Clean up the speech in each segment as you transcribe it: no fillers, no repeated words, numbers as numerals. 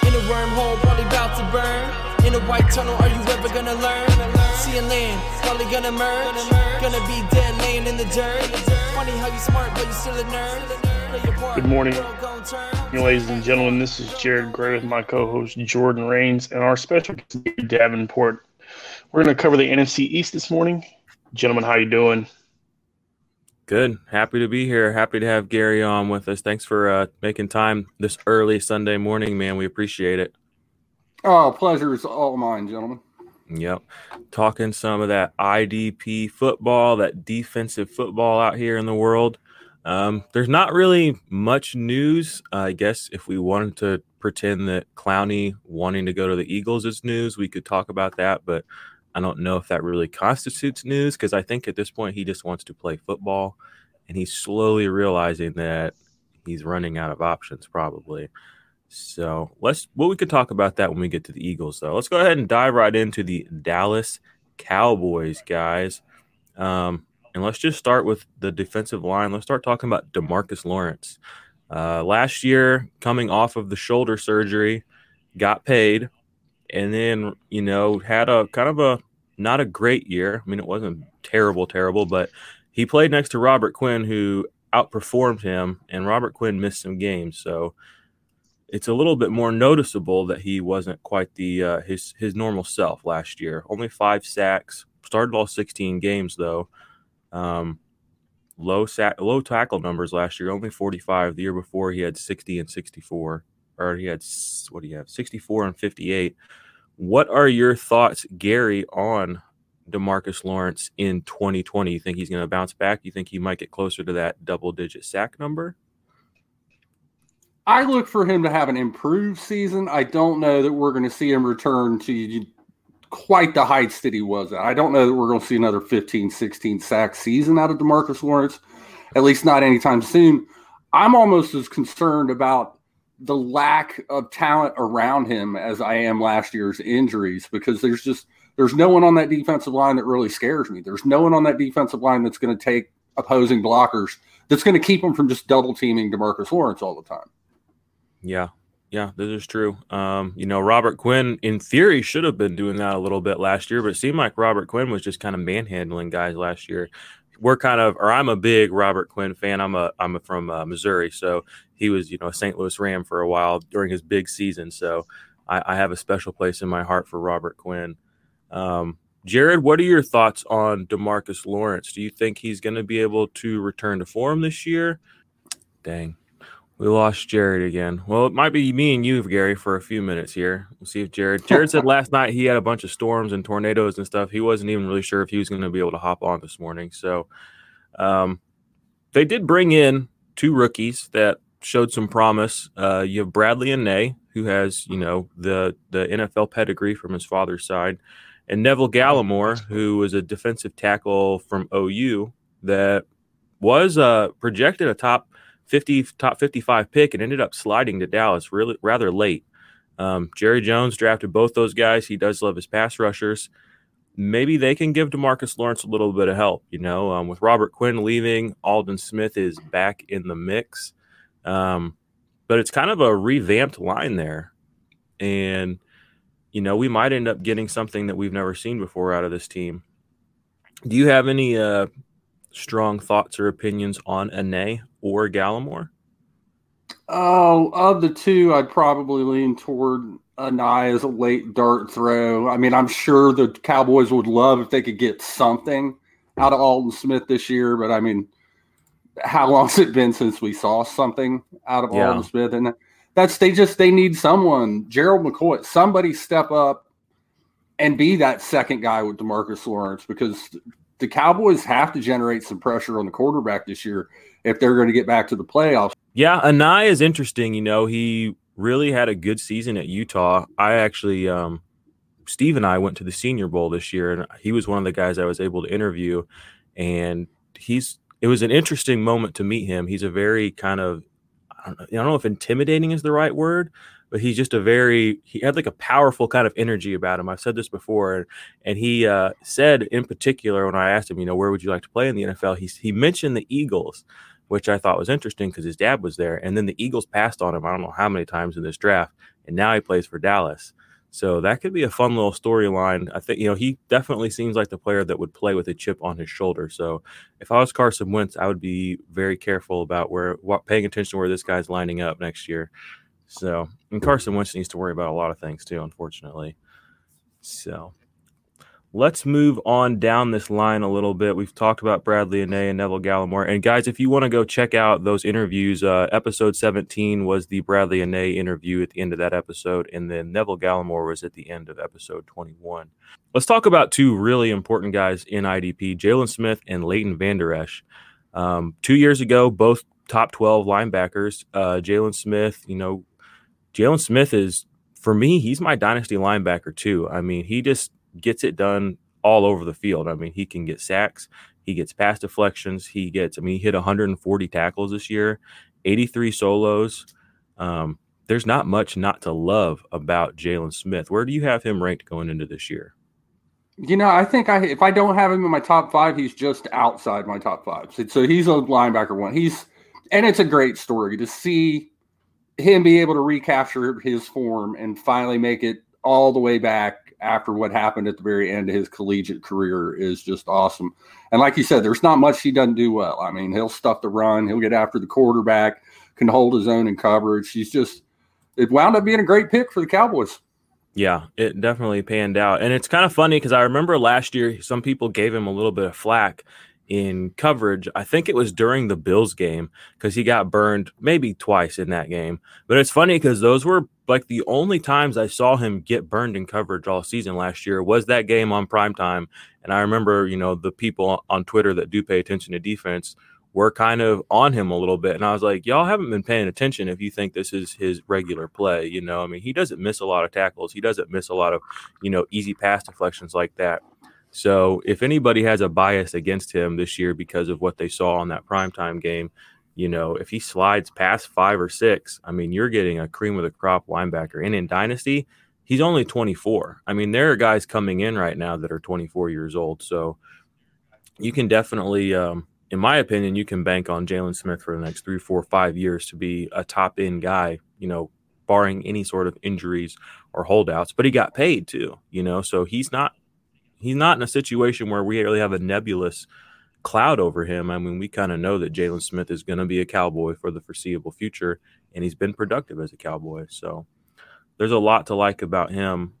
In a wormhole, probably about to burn. In a white tunnel, are you ever gonna learn? Seeing land, probably gonna merge. Gonna be dead laying in the dirt. Funny how you smart, but you still a nerd. Good morning, ladies and gentlemen. This is Jared Gray with my co-host Jordan Rains and our special guest Gary Davenport. We're going to cover the NFC East this morning. Gentlemen, how you doing? Good. Happy to be here. Happy to have Gary on with us. Thanks for making time this early Sunday morning, man. We appreciate it. Oh, pleasure is all mine, gentlemen. Yep. Talking some of that IDP football, that defensive football out here in the world. There's not really much news. I guess if we wanted to pretend that Clowney wanting to go to the Eagles is news, we could talk about that, but I don't know if that really constitutes news because I think at this point he just wants to play football, and he's slowly realizing that he's running out of options probably. So we could talk about that when we get to the Eagles, though. Let's go ahead and dive right into the Dallas Cowboys, guys. And let's just start with the defensive line. Let's start talking about DeMarcus Lawrence. Last year, coming off of the shoulder surgery, got paid, and then, had a kind of a not a great year. I mean, it wasn't terrible, but he played next to Robert Quinn, who outperformed him, and Robert Quinn missed some games. So it's a little bit more noticeable that he wasn't quite the his normal self last year. Only 5 sacks, started all 16 games, though. Low tackle numbers last year, only 45. The year before, he had 60 and 64. Or he had, 64 and 58. What are your thoughts, Gary, on DeMarcus Lawrence in 2020? You think he's going to bounce back? You think he might get closer to that double-digit sack number? I look for him to have an improved season. I don't know that we're going to see him return to quite the heights that he was at. I don't know that we're going to see another 15, 16 sack season out of DeMarcus Lawrence, at least not anytime soon. I'm almost as concerned about the lack of talent around him as I am last year's injuries, because there's no one on that defensive line that really scares me. There's no one on that defensive line that's going to take opposing blockers, that's going to keep them from just double teaming DeMarcus Lawrence all the time. Yeah, this is true. Robert Quinn, in theory, should have been doing that a little bit last year, but it seemed like Robert Quinn was just kind of manhandling guys last year. I'm a big Robert Quinn fan. I'm from Missouri, so he was, a St. Louis Ram for a while during his big season. So I have a special place in my heart for Robert Quinn. Jared, what are your thoughts on DeMarcus Lawrence? Do you think he's going to be able to return to form this year? Dang. We lost Jared again. Well, it might be me and you, Gary, for a few minutes here. We'll see if Jared said last night he had a bunch of storms and tornadoes and stuff. He wasn't even really sure if he was going to be able to hop on this morning. So they did bring in 2 rookies that showed some promise. You have Bradley Anae, who has, the NFL pedigree from his father's side, and Neville Gallimore, who was a defensive tackle from OU that was projected a top 55 pick and ended up sliding to Dallas really rather late. Jerry Jones drafted both those guys. He does love his pass rushers. Maybe they can give DeMarcus Lawrence a little bit of help. With Robert Quinn leaving, Aldon Smith is back in the mix. But it's kind of a revamped line there. And, we might end up getting something that we've never seen before out of this team. Do you have any strong thoughts or opinions on Anae or Gallimore? Oh, of the 2, I'd probably lean toward Anae as a late dart throw. I mean, I'm sure the Cowboys would love if they could get something out of Aldon Smith this year, but I mean, how long has it been since we saw something out of Aldon Smith? And they need someone, Gerald McCoy, somebody step up and be that second guy with DeMarcus Lawrence, because the Cowboys have to generate some pressure on the quarterback this year if they're going to get back to the playoffs. Yeah, Anae is interesting. He really had a good season at Utah. I actually, Steve and I went to the Senior Bowl this year, and he was one of the guys I was able to interview. And it was an interesting moment to meet him. He's a very kind of, I don't know if intimidating is the right word, but he's just he had like a powerful kind of energy about him. I've said this before, and he said in particular when I asked him, where would you like to play in the NFL? He mentioned the Eagles. which I thought was interesting because his dad was there. And then the Eagles passed on him, I don't know how many times in this draft, and now he plays for Dallas. So that could be a fun little storyline. I think, he definitely seems like the player that would play with a chip on his shoulder. So if I was Carson Wentz, I would be very careful about paying attention to where this guy's lining up next year. So, and Carson Wentz needs to worry about a lot of things too, unfortunately. So let's move on down this line a little bit. We've talked about Bradlee Anae and Neville Gallimore. And guys, if you want to go check out those interviews, episode 17 was the Bradlee Anae interview at the end of that episode. And then Neville Gallimore was at the end of episode 21. Let's talk about two really important guys in IDP, Jaylon Smith and Leighton Vander Esch. 2 years ago, both top 12 linebackers. Jaylon Smith is, for me, he's my dynasty linebacker too. I mean, he just gets it done all over the field. I mean, he can get sacks, he gets pass deflections, he hit 140 tackles this year, 83 solos. There's not much not to love about Jaylon Smith. Where do you have him ranked going into this year? I think if I don't have him in my top 5, he's just outside my top 5. So he's a linebacker one. And it's a great story to see him be able to recapture his form and finally make it all the way back after what happened at the very end of his collegiate career is just awesome. And like you said, there's not much he doesn't do well. I mean, he'll stuff the run, he'll get after the quarterback, can hold his own in coverage. It wound up being a great pick for the Cowboys. Yeah, it definitely panned out. And it's kind of funny because I remember last year, some people gave him a little bit of flack in coverage. I think it was during the Bills game because he got burned maybe twice in that game. But it's funny because those were like the only times I saw him get burned in coverage all season last year was that game on primetime. And I remember, the people on Twitter that do pay attention to defense were kind of on him a little bit. And I was like, y'all haven't been paying attention if you think this is his regular play. I mean, he doesn't miss a lot of tackles. He doesn't miss a lot of, easy pass deflections like that. So if anybody has a bias against him this year because of what they saw on that primetime game, if he slides past 5 or 6, I mean, you're getting a cream of the crop linebacker. And in Dynasty, he's only 24. I mean, there are guys coming in right now that are 24 years old. So you can definitely, in my opinion, you can bank on Jaylon Smith for the next 3, 4, 5 years to be a top end guy, barring any sort of injuries or holdouts. But he got paid too, so he's not in a situation where we really have a nebulous cloud over him. I mean, we kind of know that Jaylon Smith is going to be a Cowboy for the foreseeable future, and he's been productive as a Cowboy. So there's a lot to like about him.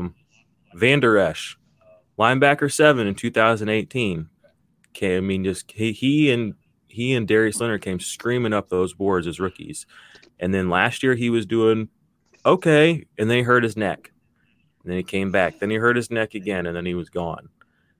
Vander Esch, linebacker 7 in 2018. Okay, I mean, just he and Darius Leonard came screaming up those boards as rookies, and then last year he was doing okay, and then he hurt his neck. And then he came back. Then he hurt his neck again, and then he was gone.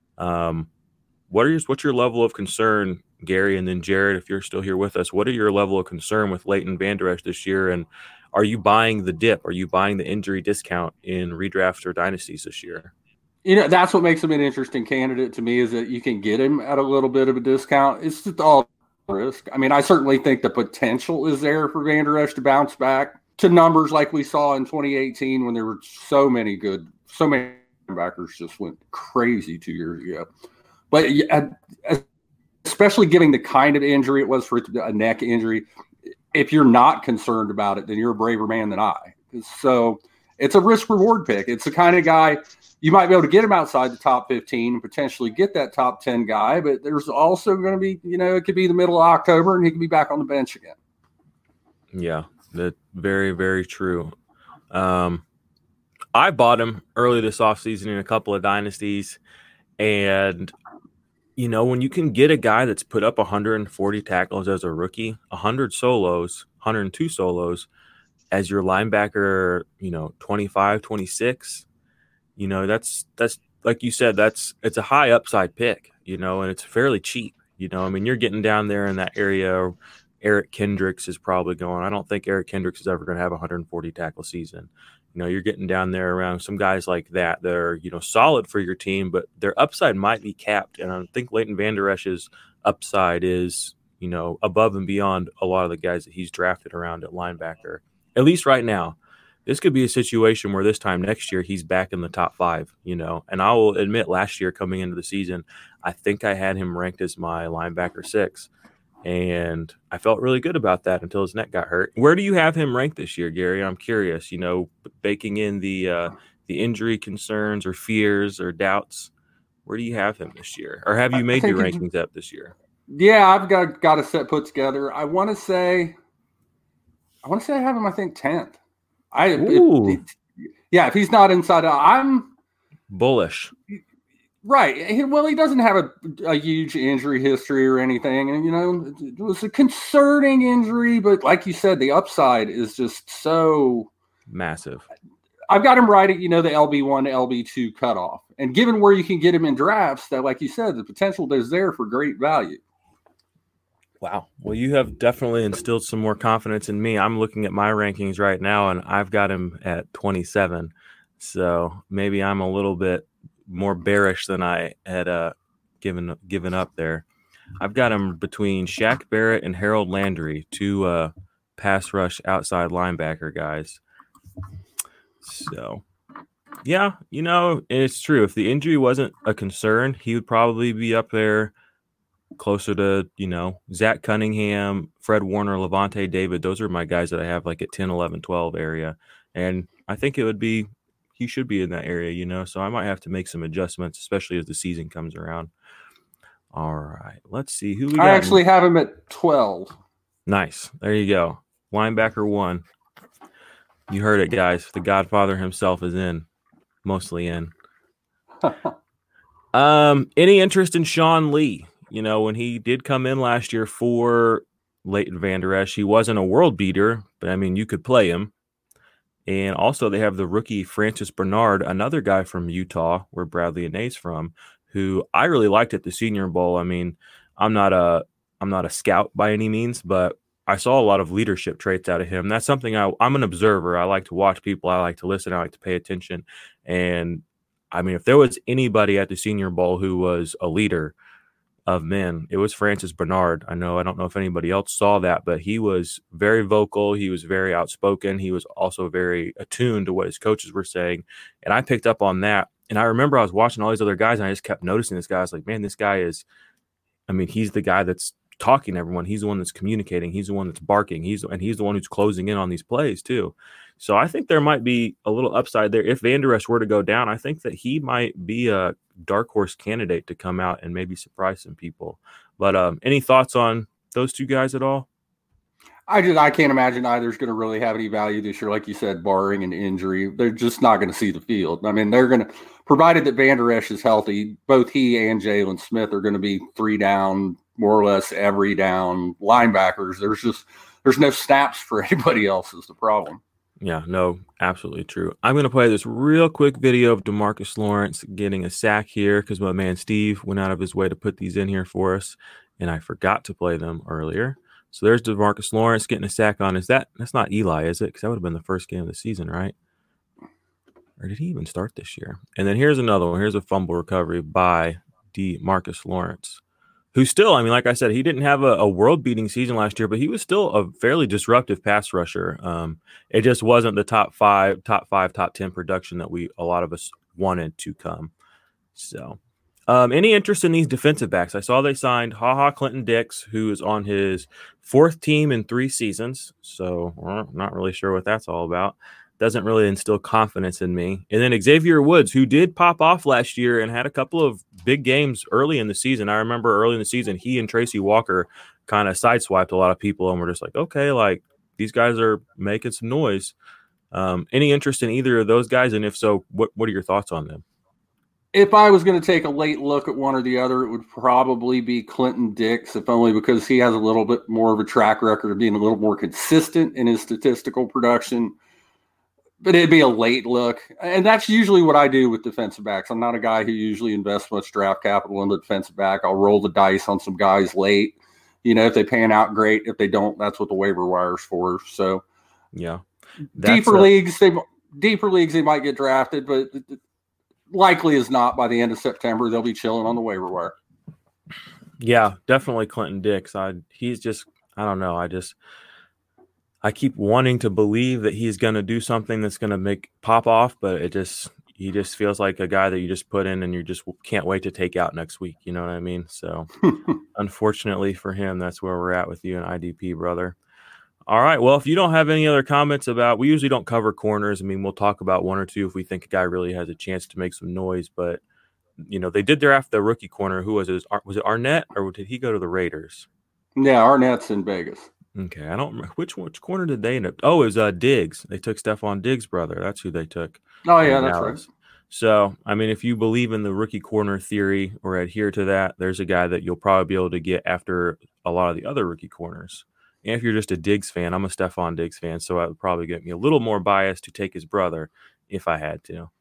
What's your level of concern, Gary? And then Jared, if you're still here with us, what are your level of concern with Leighton Vander Esch this year? And are you buying the dip? Are you buying the injury discount in redrafts or dynasties this year? That's what makes him an interesting candidate to me is that you can get him at a little bit of a discount. It's just all risk. I mean, I certainly think the potential is there for Vander Esch to bounce back to numbers like we saw in 2018 when there were so many linebackers just went crazy 2 years ago. But especially given the kind of injury it was for a neck injury, if you're not concerned about it, then you're a braver man than I. So it's a risk-reward pick. It's the kind of guy you might be able to get him outside the top 15 and potentially get that top 10 guy, but there's also going to be, it could be the middle of October and he could be back on the bench again. Yeah. That's very, very true. I bought him early this offseason in a couple of dynasties. And, when you can get a guy that's put up 140 tackles as a rookie, 100 solos, 102 solos as your linebacker, 25, 26, that's like you said, it's a high upside pick, and it's fairly cheap. I mean, you're getting down there in that area. Eric Kendricks is probably going. I don't think Eric Kendricks is ever going to have a 140 tackle season. You're getting down there around some guys like that are, solid for your team, but their upside might be capped. And I think Leighton Vander Esch's upside is, above and beyond a lot of the guys that he's drafted around at linebacker, at least right now. This could be a situation where this time next year he's back in the top 5, And I will admit last year coming into the season, I think I had him ranked as my linebacker 6. And I felt really good about that until his neck got hurt. Where do you have him ranked this year, Gary? I'm curious, baking in the injury concerns or fears or doubts. Where do you have him this year? Or have you made your rankings up this year? Yeah, I've got a set put together. I want to say I have him, I think, 10th. If he's not inside, I'm bullish. Right. Well, he doesn't have a huge injury history or anything. And, it was a concerning injury, but like you said, the upside is just so massive. I've got him right at, the LB1 to LB2 cutoff. And given where you can get him in drafts, that, like you said, the potential is there for great value. Wow. Well, you have definitely instilled some more confidence in me. I'm looking at my rankings right now, and I've got him at 27. So maybe I'm a little bit more bearish than I had given up there. I've got him between Shaq Barrett and Harold Landry, two pass rush outside linebacker guys. So, yeah, it's true. If the injury wasn't a concern, he would probably be up there closer to, Zach Cunningham, Fred Warner, Levante David. Those are my guys that I have like at 10, 11, 12 area. And I think he should be in that area, so I might have to make some adjustments, especially as the season comes around. All right, let's see who we got. I actually have him at 12. Nice. There you go. Linebacker 1. You heard it, guys. The Godfather himself is mostly in. Any interest in Sean Lee? When he did come in last year for Leighton Vander Esch, he wasn't a world beater, but you could play him. And also they have the rookie Francis Bernard, another guy from Utah, where Bradley Anae's from, who I really liked at the Senior Bowl. I'm not a scout by any means, but I saw a lot of leadership traits out of him. That's something I'm an observer. I like to watch people. I like to listen. I like to pay attention. And if there was anybody at the Senior Bowl who was a leader of men, it was Francis Bernard. I don't know if anybody else saw that, but he was very vocal. He was very outspoken. He was also very attuned to what his coaches were saying. And I picked up on that. And I remember I was watching all these other guys, and I just kept noticing this guy. I was like, man, this guy is, he's the guy that's talking to everyone. He's the one that's communicating. He's the one that's barking. He's the one who's closing in on these plays too. So I think there might be a little upside there. If Vander Esch were to go down, I think that he might be a dark horse candidate to come out and maybe surprise some people. But any thoughts on those two guys at all? I can't imagine either's going to really have any value this year. Like you said, barring an injury, they're just not going to see the field. They're going to, provided that Vander Esch is healthy, both he and Jalen Smith are going to be 3 down, more or less every down linebackers. There's no snaps for anybody else is the problem. Yeah, no, absolutely true. I'm going to play this real quick video of DeMarcus Lawrence getting a sack here because my man Steve went out of his way to put these in here for us, and I forgot to play them earlier. So there's DeMarcus Lawrence getting a sack on. That's not Eli, is it? Because that would have been the first game of the season, right? Or did he even start this year? And then here's another one. Here's a fumble recovery by DeMarcus Lawrence, who still, like I said, he didn't have a world-beating season last year, but he was still a fairly disruptive pass rusher. It just wasn't the top 5, top 10 production that a lot of us wanted to come. So, any interest in these defensive backs? I saw they signed Clinton Dix, who is on his 4th team in 3 seasons. So, I'm not really sure what that's all about. Doesn't really instill confidence in me. And then Xavier Woods, who did pop off last year and had a couple of big games early in the season. I remember early in the season, he and Tracy Walker kind of sideswiped a lot of people and were just like, okay, like these guys are making some noise. Any interest in either of those guys? And if so, what are your thoughts on them? If I was going to take a late look at one or the other, it would probably be Clinton Dix, if only because he has a little bit more of a track record of being a little more consistent in his statistical production. But it'd be a late look. And that's usually what I do with defensive backs. I'm not a guy who usually invests much draft capital in the defensive back. I'll roll the dice on some guys late. If they pan out, great. If they don't, that's what the waiver wire's for. So, yeah. Deeper leagues, they might get drafted, but likely is not by the end of September. They'll be chilling on the waiver wire. Yeah, definitely Clinton Dix. He's just, I don't know. I keep wanting to believe that he's going to do something that's going to make pop off, but it just, he just feels like a guy that you just put in and you just can't wait to take out next week. You know what I mean? So unfortunately for him, that's where we're at with you and IDP, brother. All right. Well, if you don't have any other comments we usually don't cover corners. I mean, we'll talk about one or two if we think a guy really has a chance to make some noise. But, they did draft the rookie corner. Who was it? Was it Arnett or did he go to the Raiders? Yeah, Arnett's in Vegas. Okay. I don't remember. Which corner did they end up? Oh, it was Diggs. They took Stephon Diggs' brother. That's who they took. Oh, yeah, that's right. So, I mean, if you believe in the rookie corner theory or adhere to that, there's a guy that you'll probably be able to get after a lot of the other rookie corners. And if you're just a Diggs fan, I'm a Stephon Diggs fan, so that would probably get me a little more biased to take his brother if I had to.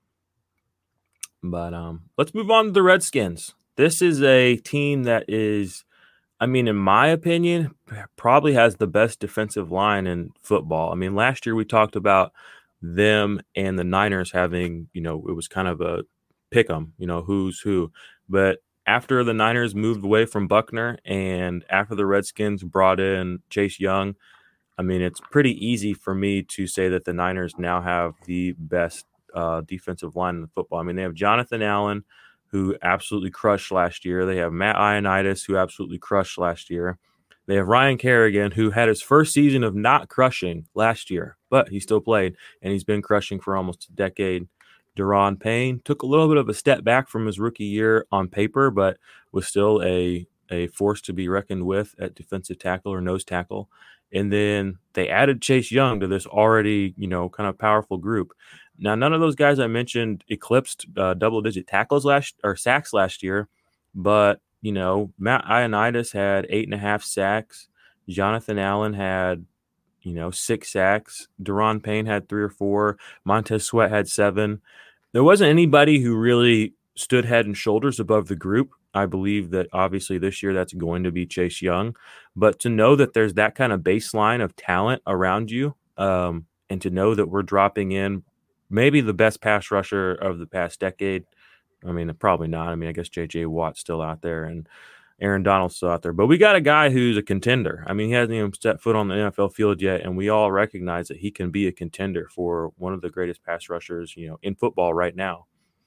But let's move on to the Redskins. This is a team that is, I mean, in my opinion, probably has the best defensive line in football. I mean, last year we talked about them and the Niners having, it was kind of a pick 'em, who's who. But after the Niners moved away from Buckner and after the Redskins brought in Chase Young, I mean, it's pretty easy for me to say that the Niners now have the best defensive line in the football. I mean, they have Jonathan Allen, who absolutely crushed last year. They have Matt Ioannidis, who absolutely crushed last year. They have Ryan Kerrigan, who had his first season of not crushing last year, but he still played, and he's been crushing for almost a decade. Daron Payne took a little bit of a step back from his rookie year on paper, but was still a force to be reckoned with at defensive tackle or nose tackle. And then they added Chase Young to this already, kind of powerful group. Now, none of those guys I mentioned eclipsed double-digit sacks last year, but Matt Ioannidis had 8.5 sacks. Jonathan Allen had, 6 sacks. Daron Payne had 3 or 4. Montez Sweat had 7. There wasn't anybody who really stood head and shoulders above the group. I believe that obviously this year that's going to be Chase Young. But to know that there's that kind of baseline of talent around you, and to know that we're dropping in maybe the best pass rusher of the past decade. I mean, probably not. I mean, I guess J.J. Watt's still out there and Aaron Donald's still out there. But we got a guy who's a contender. I mean, he hasn't even stepped foot on the NFL field yet, and we all recognize that he can be a contender for one of the greatest pass rushers, in football right now.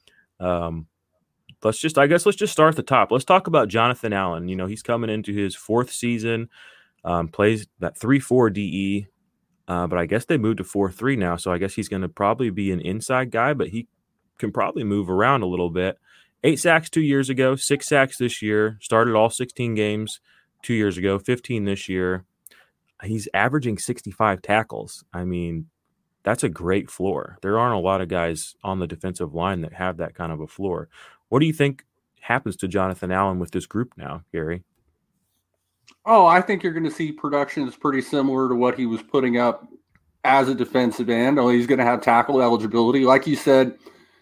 Let's just start at the top. Let's talk about Jonathan Allen. He's coming into his 4th season, plays that 3-4 DE, but I guess they moved to 4-3 now, so I guess he's going to probably be an inside guy, but he can probably move around a little bit. 8 sacks 2 years ago, 6 sacks this year, started all 16 games 2 years ago, 15 this year. He's averaging 65 tackles. I mean, that's a great floor. There aren't a lot of guys on the defensive line that have that kind of a floor. What do you think happens to Jonathan Allen with this group now, Gary? Oh, I think you're going to see production that's pretty similar to what he was putting up as a defensive end. Only he's going to have tackle eligibility. Like you said,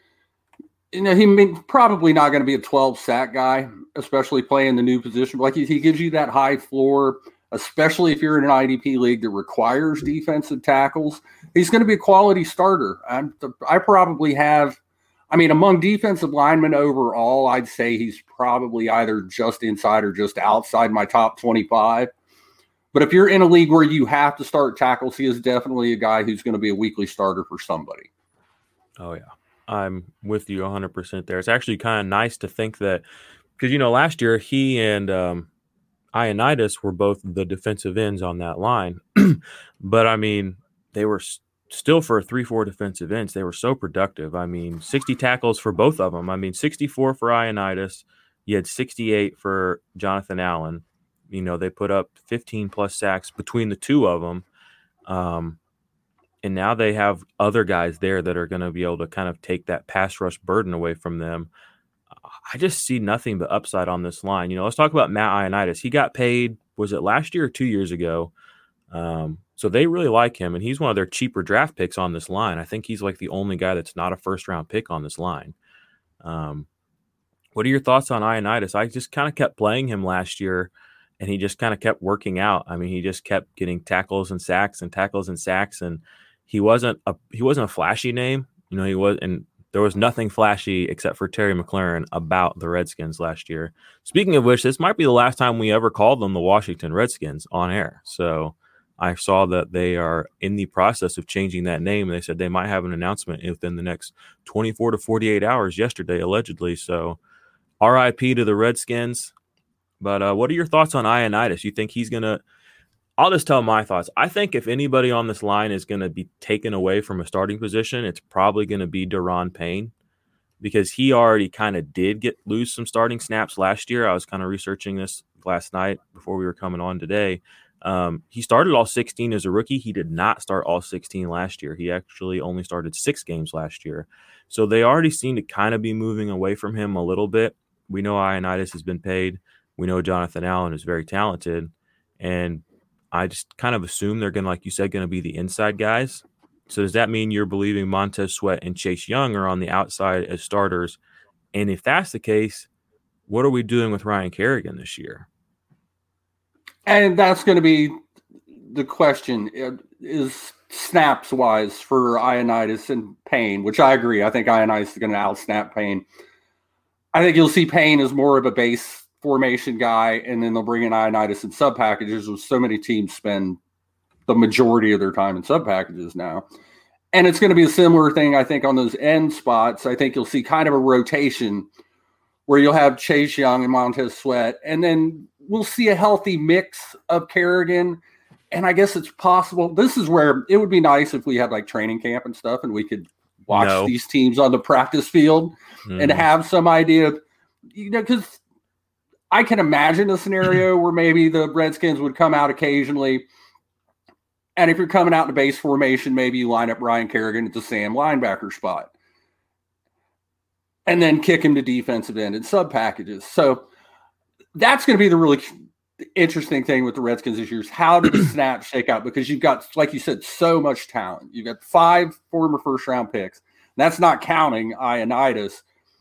probably not going to be a 12-sack guy, especially playing the new position. Like he gives you that high floor, especially if you're in an IDP league that requires defensive tackles. He's going to be a quality starter. I probably have, among defensive linemen overall, I'd say he's probably either just inside or just outside my top 25. But if you're in a league where you have to start tackles, he is definitely a guy who's going to be a weekly starter for somebody. Oh, yeah. I'm with you 100% there. It's actually kind of nice to think that because, last year he and Ioannidis were both the defensive ends on that line. But, they were still for 3-4 defensive ends. They were so productive. 60 tackles for both of them. 64 for Ioannidis. You had 68 for Jonathan Allen. They put up 15-plus sacks between the two of them. And now they have other guys there that are going to be able to kind of take that pass rush burden away from them. I just see nothing but upside on this line. Let's talk about Matt Ioannidis. He got paid, was it last year or 2 years ago? So they really like him, and he's one of their cheaper draft picks on this line. I think he's like the only guy that's not a first-round pick on this line. What are your thoughts on Ioannidis? I just kind of kept playing him last year, and he just kind of kept working out. He just kept getting tackles and sacks, and he wasn't a flashy name. There was nothing flashy except for Terry McLaurin about the Redskins last year. Speaking of which, this might be the last time we ever called them the Washington Redskins on air. So I saw that they are in the process of changing that name. They said they might have an announcement within the next 24 to 48 hours yesterday, allegedly. So RIP to the Redskins. But what are your thoughts on Ioannidis? You think he's going to – I'll just tell my thoughts. I think if anybody on this line is going to be taken away from a starting position, it's probably going to be Daron Payne, because he already kind of did lose some starting snaps last year. I was kind of researching this last night before we were coming on today. He started all 16 as a rookie. He did not start all 16 last year. He actually only started 6 games last year. So they already seem to kind of be moving away from him a little bit. We know Ioannidis has been paid. We know Jonathan Allen is very talented. And I just kind of assume they're going to, like you said, going to be the inside guys. So does that mean you're believing Montez Sweat and Chase Young are on the outside as starters? And if that's the case, what are we doing with Ryan Kerrigan this year? And that's going to be the question, is snaps-wise for Ioannidis and Payne, which I agree. I think Ioannidis is going to out-snap Payne. I think you'll see Payne as more of a base formation guy, and then they'll bring in Ioannidis in sub-packages, with so many teams spend the majority of their time in sub-packages now. And it's going to be a similar thing, I think, on those end spots. I think you'll see kind of a rotation where you'll have Chase Young and Montez Sweat, and then we'll see a healthy mix of Kerrigan. And I guess it's possible. This is where it would be nice if we had like training camp and stuff, and we could watch these teams on the practice field and have some idea of, because I can imagine a scenario where maybe the Redskins would come out occasionally. And if you're coming out in a base formation, maybe you line up Ryan Kerrigan at the Sam linebacker spot and then kick him to defensive end in sub packages. So that's going to be the really interesting thing with the Redskins this year, is how do the snaps shake out? Because you've got, like you said, so much talent. You've got 5 former first-round picks. That's not counting Ioannidis.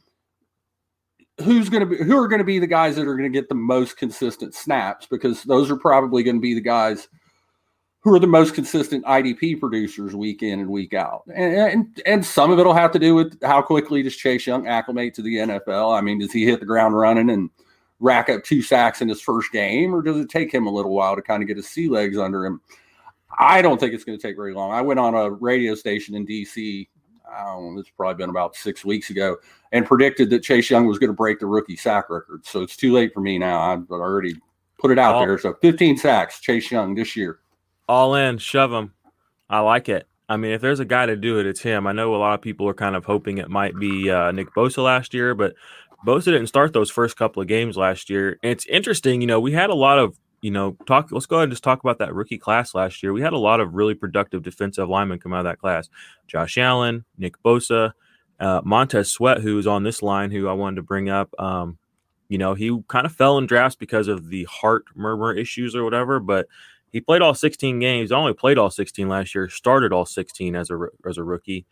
Who are going to be the guys that are going to get the most consistent snaps? Because those are probably going to be the guys who are the most consistent IDP producers week in and week out. And some of it will have to do with how quickly does Chase Young acclimate to the NFL. I mean, does he hit the ground running and rack up 2 sacks in his first game, or does it take him a little while to kind of get his sea legs under him? I don't think it's going to take very long. I went on a radio station in D.C., it's probably been about 6 weeks ago, and predicted that Chase Young was going to break the rookie sack record. So it's too late for me now. I've already put it out there. So 15 sacks, Chase Young this year. All in, shove him. I like it. I mean, if there's a guy to do it, it's him. I know a lot of people are kind of hoping it might be Nick Bosa last year, but Bosa didn't start those first couple of games last year. And it's interesting, we had a lot of, let's go ahead and just talk about that rookie class last year. We had a lot of really productive defensive linemen come out of that class. Josh Allen, Nick Bosa, Montez Sweat, who was on this line, who I wanted to bring up. He kind of fell in drafts because of the heart murmur issues or whatever, but he played all 16 games. Only played all 16 last year, started all 16 as a rookie.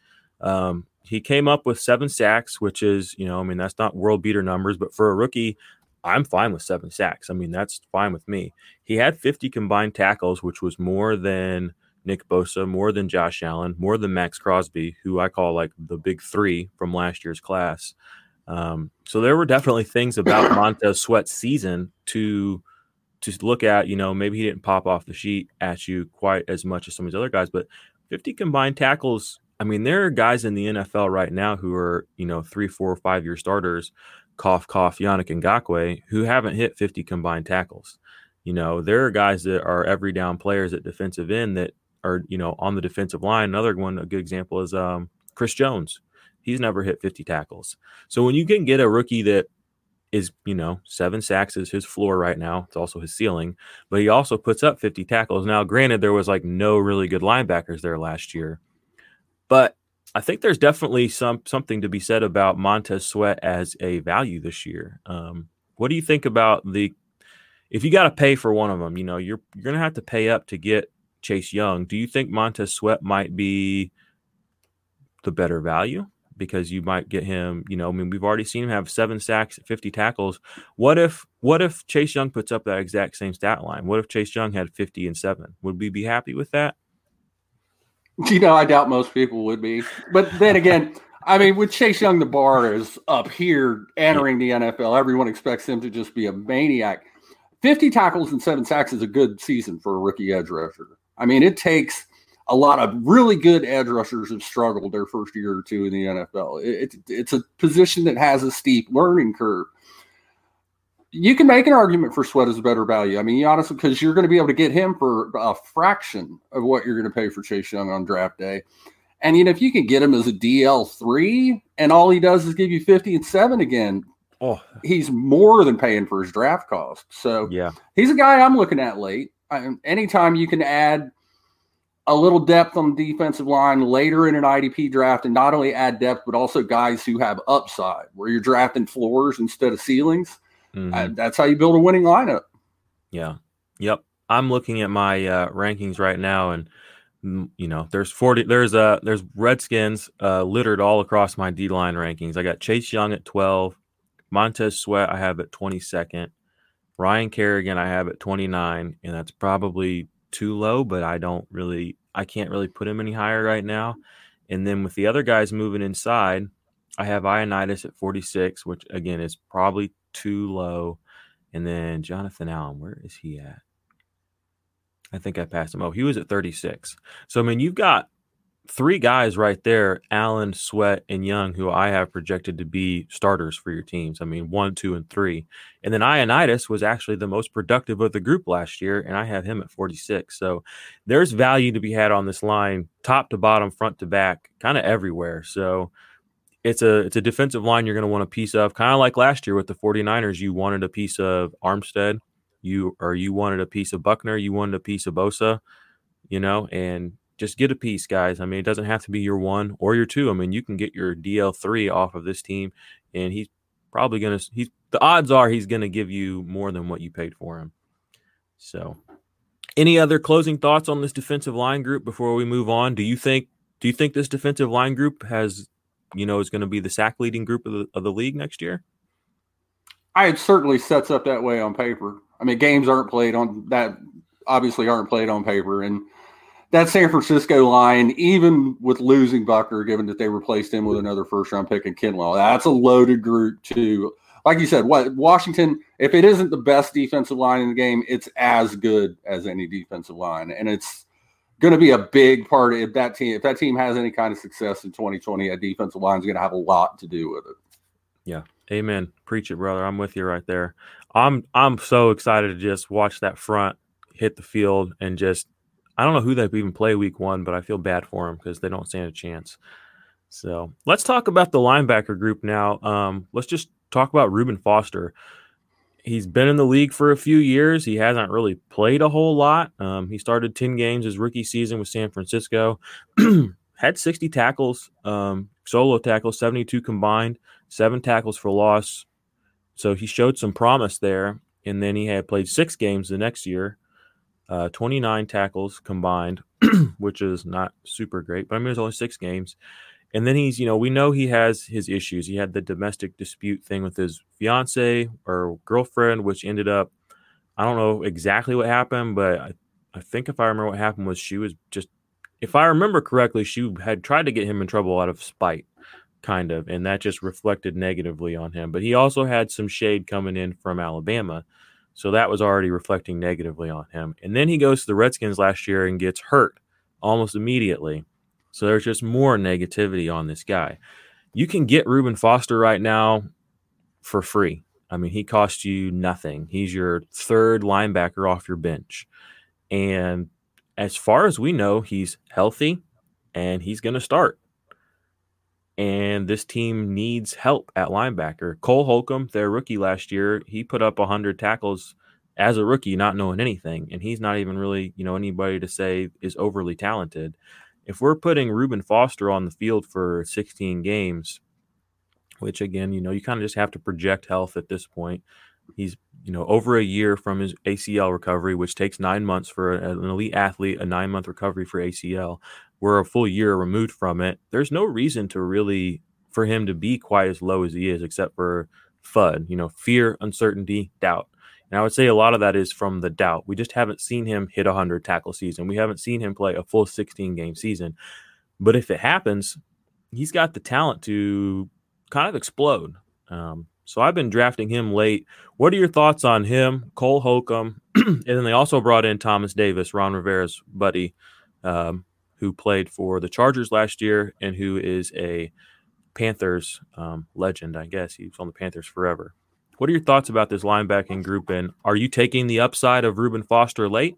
He came up with 7 sacks, which is, that's not world beater numbers, but for a rookie, I'm fine with 7 sacks. I mean, that's fine with me. He had 50 combined tackles, which was more than Nick Bosa, more than Josh Allen, more than Max Crosby, who I call like the big 3 from last year's class. So there were definitely things about Montez Sweat's season to look at. Maybe he didn't pop off the sheet at you quite as much as some of these other guys, but 50 combined tackles. I mean, there are guys in the NFL right now who are, 3, 4, 5-year starters, cough, Yannick Ngakoue, who haven't hit 50 combined tackles. There are guys that are every down players at defensive end that are, on the defensive line. Another one, a good example is Chris Jones. He's never hit 50 tackles. So when you can get a rookie that is, 7 sacks is his floor right now. It's also his ceiling, but he also puts up 50 tackles. Now, granted, there was like no really good linebackers there last year, but I think there's definitely something to be said about Montez Sweat as a value this year. What do you think about if you got to pay for one of them, you're going to have to pay up to get Chase Young. Do you think Montez Sweat might be the better value? Because you might get him, we've already seen him have 7 sacks, 50 tackles. What if Chase Young puts up that exact same stat line? What if Chase Young had 50 and 7? Would we be happy with that? I doubt most people would be. But then again, I mean, with Chase Young, the bar is up here entering the NFL. Everyone expects him to just be a maniac. 50 tackles and 7 sacks is a good season for a rookie edge rusher. I mean, it takes a lot of really good edge rushers have struggled their first year or two in the NFL. It's a position that has a steep learning curve. You can make an argument for Sweat as a better value. I mean, honestly, because you're going to be able to get him for a fraction of what you're going to pay for Chase Young on draft day. And, if you can get him as a DL3 and all he does is give you 50 and 7 again, he's more than paying for his draft cost. So yeah, he's a guy I'm looking at late. Anytime you can add a little depth on the defensive line later in an IDP draft and not only add depth, but also guys who have upside where you're drafting floors instead of ceilings. That's how you build a winning lineup. Yeah. Yep. I'm looking at my rankings right now, and there's Redskins littered all across my D-line rankings. I got Chase Young at 12, Montez Sweat I have at 22nd, Ryan Kerrigan I have at 29, and that's probably too low, but I can't really put him any higher right now. And then with the other guys moving inside, I have Ioannidis at 46, which again is probably too low. And then Jonathan Allen, where is he at? I think I passed him. Oh, he was at 36. So, I mean, you've got three guys right there, Allen, Sweat, and Young, who I have projected to be starters for your teams. I mean, 1, 2, and 3. And then Ioannidis was actually the most productive of the group last year, and I have him at 46. So there's value to be had on this line, top to bottom, front to back, kind of everywhere. So it's a defensive line you're going to want a piece of, kind of like last year with the 49ers. You wanted a piece of Armstead, you wanted a piece of Buckner, you wanted a piece of Bosa, and just get a piece, guys. I mean, it doesn't have to be your 1 or your 2. I mean, you can get your DL3 off of this team, and he's probably the odds are he's going to give you more than what you paid for him. So any other closing thoughts on this defensive line group before we move on? Do you think this defensive line group is going to be the sack leading group of the league next year? It certainly sets up that way on paper. I mean, games aren't played on paper. And that San Francisco line, even with losing Buckner, given that they replaced him with another first-round pick in Kinlaw, that's a loaded group too. Like you said, Washington, if it isn't the best defensive line in the game, it's as good as any defensive line. And it's going to be a big part of that team. If that team has any kind of success in 2020, a defensive line is going to have a lot to do with it. Yeah. Amen. Preach it, brother. I'm with you right there. I'm so excited to just watch that front hit the field and just, I don't know who they even play week 1, but I feel bad for them because they don't stand a chance. So let's talk about the linebacker group now. Let's just talk about Reuben Foster. He's been in the league for a few years. He hasn't really played a whole lot. He started 10 games his rookie season with San Francisco. Had 60 tackles, solo tackles, 72 combined, 7 tackles for loss. So he showed some promise there. And then he had played 6 games the next year, 29 tackles combined, which is not super great. But I mean, it was only 6 games. And then he's, we know he has his issues. He had the domestic dispute thing with his fiance or girlfriend, which ended up, I don't know exactly what happened, but I think if I remember what happened was she was just, if I remember correctly, she had tried to get him in trouble out of spite, kind of, and that just reflected negatively on him. But he also had some shade coming in from Alabama, so that was already reflecting negatively on him. And then he goes to the Redskins last year and gets hurt almost immediately. So there's just more negativity on this guy. You can get Reuben Foster right now for free. I mean, he costs you nothing. He's your 3rd linebacker off your bench. And as far as we know, he's healthy and he's going to start. And this team needs help at linebacker. Cole Holcomb, their rookie last year, he put up 100 tackles as a rookie, not knowing anything. And he's not even really, anybody to say is overly talented. If we're putting Reuben Foster on the field for 16 games, which again, you kind of just have to project health at this point. He's, over a year from his ACL recovery, which takes 9 months for an elite athlete, a 9-month recovery for ACL. We're a full year removed from it. There's no reason for him to be quite as low as he is, except for FUD, fear, uncertainty, doubt. And I would say a lot of that is from the doubt. We just haven't seen him hit 100 tackle season. We haven't seen him play a full 16-game season. But if it happens, he's got the talent to kind of explode. So I've been drafting him late. What are your thoughts on him, Cole Holcomb? And then they also brought in Thomas Davis, Ron Rivera's buddy, who played for the Chargers last year and who is a Panthers legend, I guess. He was on the Panthers forever. What are your thoughts about this linebacking group, and are you taking the upside of Reuben Foster late?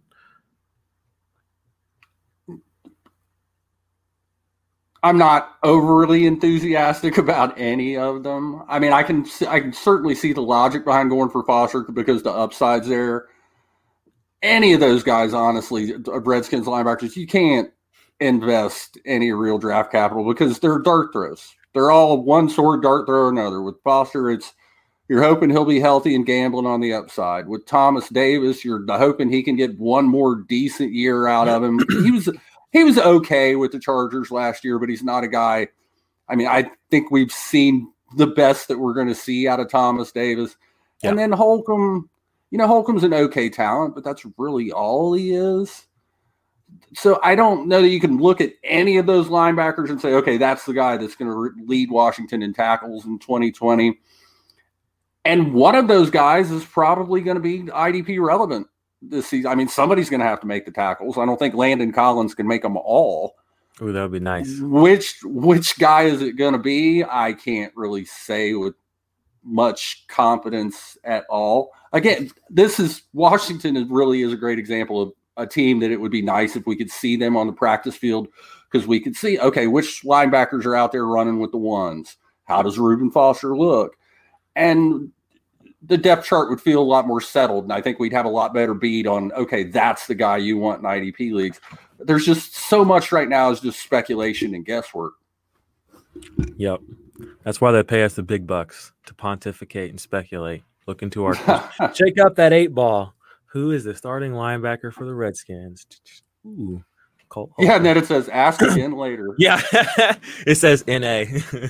I'm not overly enthusiastic about any of them. I mean, I can certainly see the logic behind going for Foster because the upside's there. Any of those guys, honestly, Redskins linebackers, you can't invest any real draft capital because they're dart throws. They're all one sort dart throw or another. With Foster, you're hoping he'll be healthy and gambling on the upside. With Thomas Davis, you're hoping he can get one more decent year out of him. He was okay with the Chargers last year, but he's not a guy. I mean, I think we've seen the best that we're going to see out of Thomas Davis. Yeah. And then Holcomb, Holcomb's an okay talent, but that's really all he is. So I don't know that you can look at any of those linebackers and say, okay, that's the guy that's going to lead Washington in tackles in 2020. And one of those guys is probably going to be IDP relevant this season. I mean, somebody's going to have to make the tackles. I don't think Landon Collins can make them all. Oh, that would be nice. Which guy is it going to be? I can't really say with much confidence at all. Again, Washington really is a great example of a team that it would be nice if we could see them on the practice field because we could see, okay, which linebackers are out there running with the ones? How does Reuben Foster look? And the depth chart would feel a lot more settled, and I think we'd have a lot better beat on, okay, that's the guy you want in IDP leagues. There's just so much right now is just speculation and guesswork. Yep. That's why they pay us the big bucks to pontificate and speculate. Look into our – check out that 8-ball. Who is the starting linebacker for the Redskins? Ooh. Yeah, and then it says ask again later. Yeah, it says NA.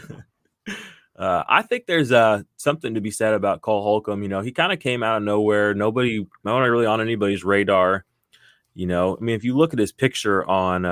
I think there's something to be said about Cole Holcomb. He kind of came out of nowhere. Not really on anybody's radar. I mean, if you look at his picture on,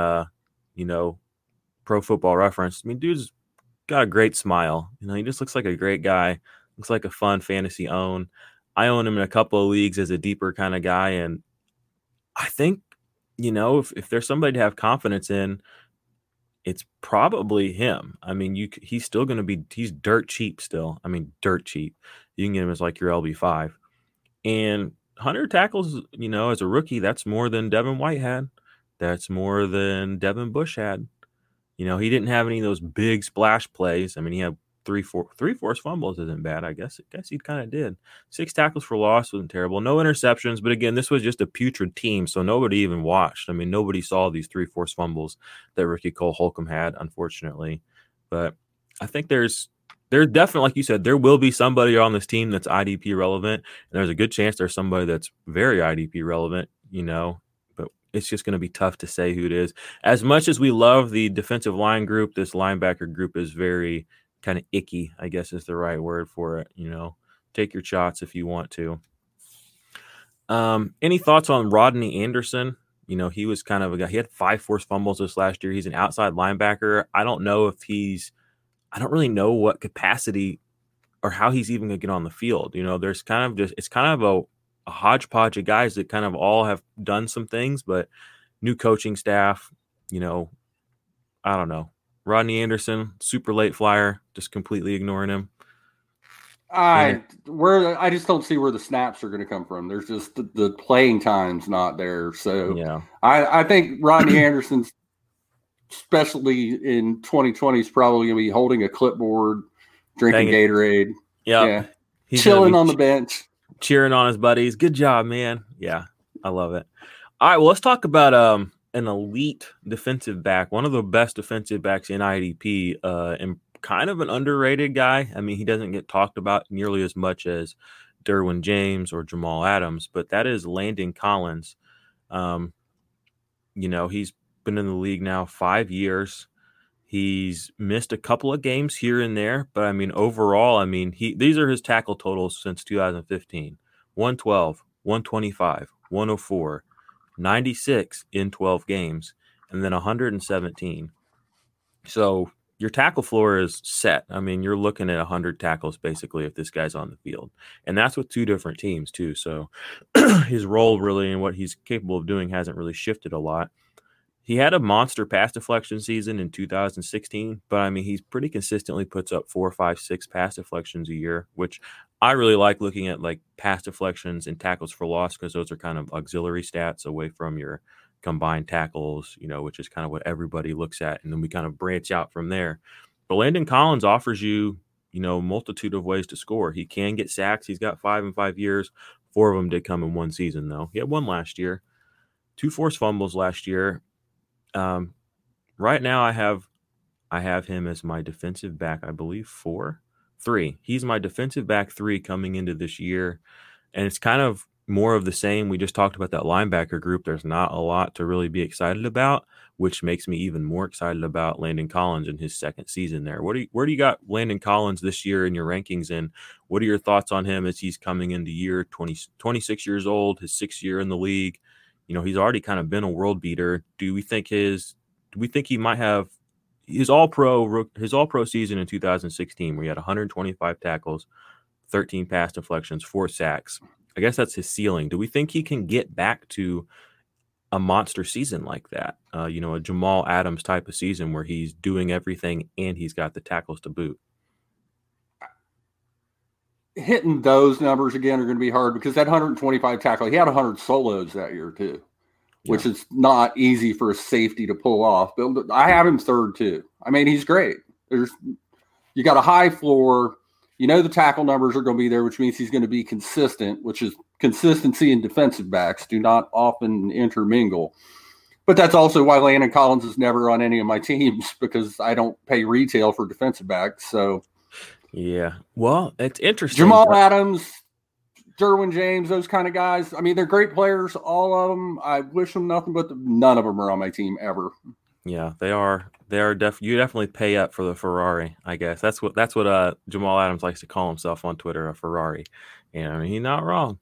Pro Football Reference, I mean, dude's got a great smile. He just looks like a great guy. Looks like a fun fantasy own. I own him in a couple of leagues as a deeper kind of guy. And I think, if there's somebody to have confidence in, it's probably him. I mean, he's still going to be – he's dirt cheap still. I mean, dirt cheap. You can get him as like your LB5. And 100 tackles, as a rookie, that's more than Devin White had. That's more than Devin Bush had. He didn't have any of those big splash plays. I mean, he had three forced fumbles isn't bad. I guess he kind of did. 6 tackles for loss wasn't terrible. No interceptions. But again, this was just a putrid team, so nobody even watched. I mean, nobody saw these 3 forced fumbles that rookie Cole Holcomb had, unfortunately. But I think there's definitely, like you said, there will be somebody on this team that's IDP relevant, and there's a good chance there's somebody that's very IDP relevant, but it's just going to be tough to say who it is. As much as we love the defensive line group, this linebacker group is very kind of icky, I guess is the right word for it. Take your shots if you want to. Any thoughts on Rodney Anderson? He was kind of a guy. He had 5 forced fumbles this last year. He's an outside linebacker. I don't really know what capacity or how he's even going to get on the field. There's it's kind of a hodgepodge of guys that kind of all have done some things, but new coaching staff, I don't know. Rodney Anderson, super late flyer, just completely ignoring him. I just don't see where the snaps are going to come from. There's just the playing time's not there. So yeah, I think Rodney Anderson's, especially in 2020, is probably going to be holding a clipboard, drinking Gatorade. Yep. Yeah, he's chilling on the bench, cheering on his buddies. Good job, man. Yeah, I love it. All right, well, let's talk about an elite defensive back, one of the best defensive backs in IDP, and kind of an underrated guy. I mean, he doesn't get talked about nearly as much as Derwin James or Jamal Adams, but that is Landon Collins. He's been in the league now 5 years. He's missed a couple of games here and there, but I mean, overall, I mean, these are his tackle totals since 2015: 112, 125, 104, 96 in 12 games, and then 117. So, your tackle floor is set. I mean, you're looking at 100 tackles basically if this guy's on the field. And that's with two different teams too. So his role really and what he's capable of doing hasn't really shifted a lot. He had a monster pass deflection season in 2016, but I mean, he's pretty consistently puts up 4, 5, 6 pass deflections a year, which I really like looking at, like pass deflections and tackles for loss, because those are kind of auxiliary stats away from your combined tackles, which is kind of what everybody looks at. And then we kind of branch out from there. But Landon Collins offers you, multitude of ways to score. He can get sacks. He's got 5 in 5 years. 4 of them did come in one season, though. He had 1 last year, 2 forced fumbles last year. Right now I have him as my defensive back, I believe 3. He's my defensive back 3 coming into this year. And it's kind of more of the same. We just talked about that linebacker group. There's not a lot to really be excited about, which makes me even more excited about Landon Collins in his second season there. Where do you got Landon Collins this year in your rankings, and what are your thoughts on him as he's coming into year 26 years old, his 6th year in the league? He's already kind of been a world beater. Do we think he might have his all pro season in 2016, where he had 125 tackles, 13 pass deflections, 4 sacks? I guess that's his ceiling. Do we think he can get back to a monster season like that? A Jamal Adams type of season where he's doing everything and he's got the tackles to boot. Hitting those numbers again are going to be hard, because that 125 tackle, he had 100 solos that year too, which is not easy for a safety to pull off. But I have him 3rd too. I mean, he's great. You got a high floor. The tackle numbers are going to be there, which means he's going to be consistent, which is consistency in defensive backs do not often intermingle. But that's also why Landon Collins is never on any of my teams, because I don't pay retail for defensive backs. So, yeah, well, it's interesting. Jamal Adams, Derwin James, those kind of guys. I mean, they're great players, all of them. I wish them nothing, but none of them are on my team ever. Yeah, they are. You definitely pay up for the Ferrari, I guess. That's what Jamal Adams likes to call himself on Twitter, a Ferrari. I mean, he's not wrong.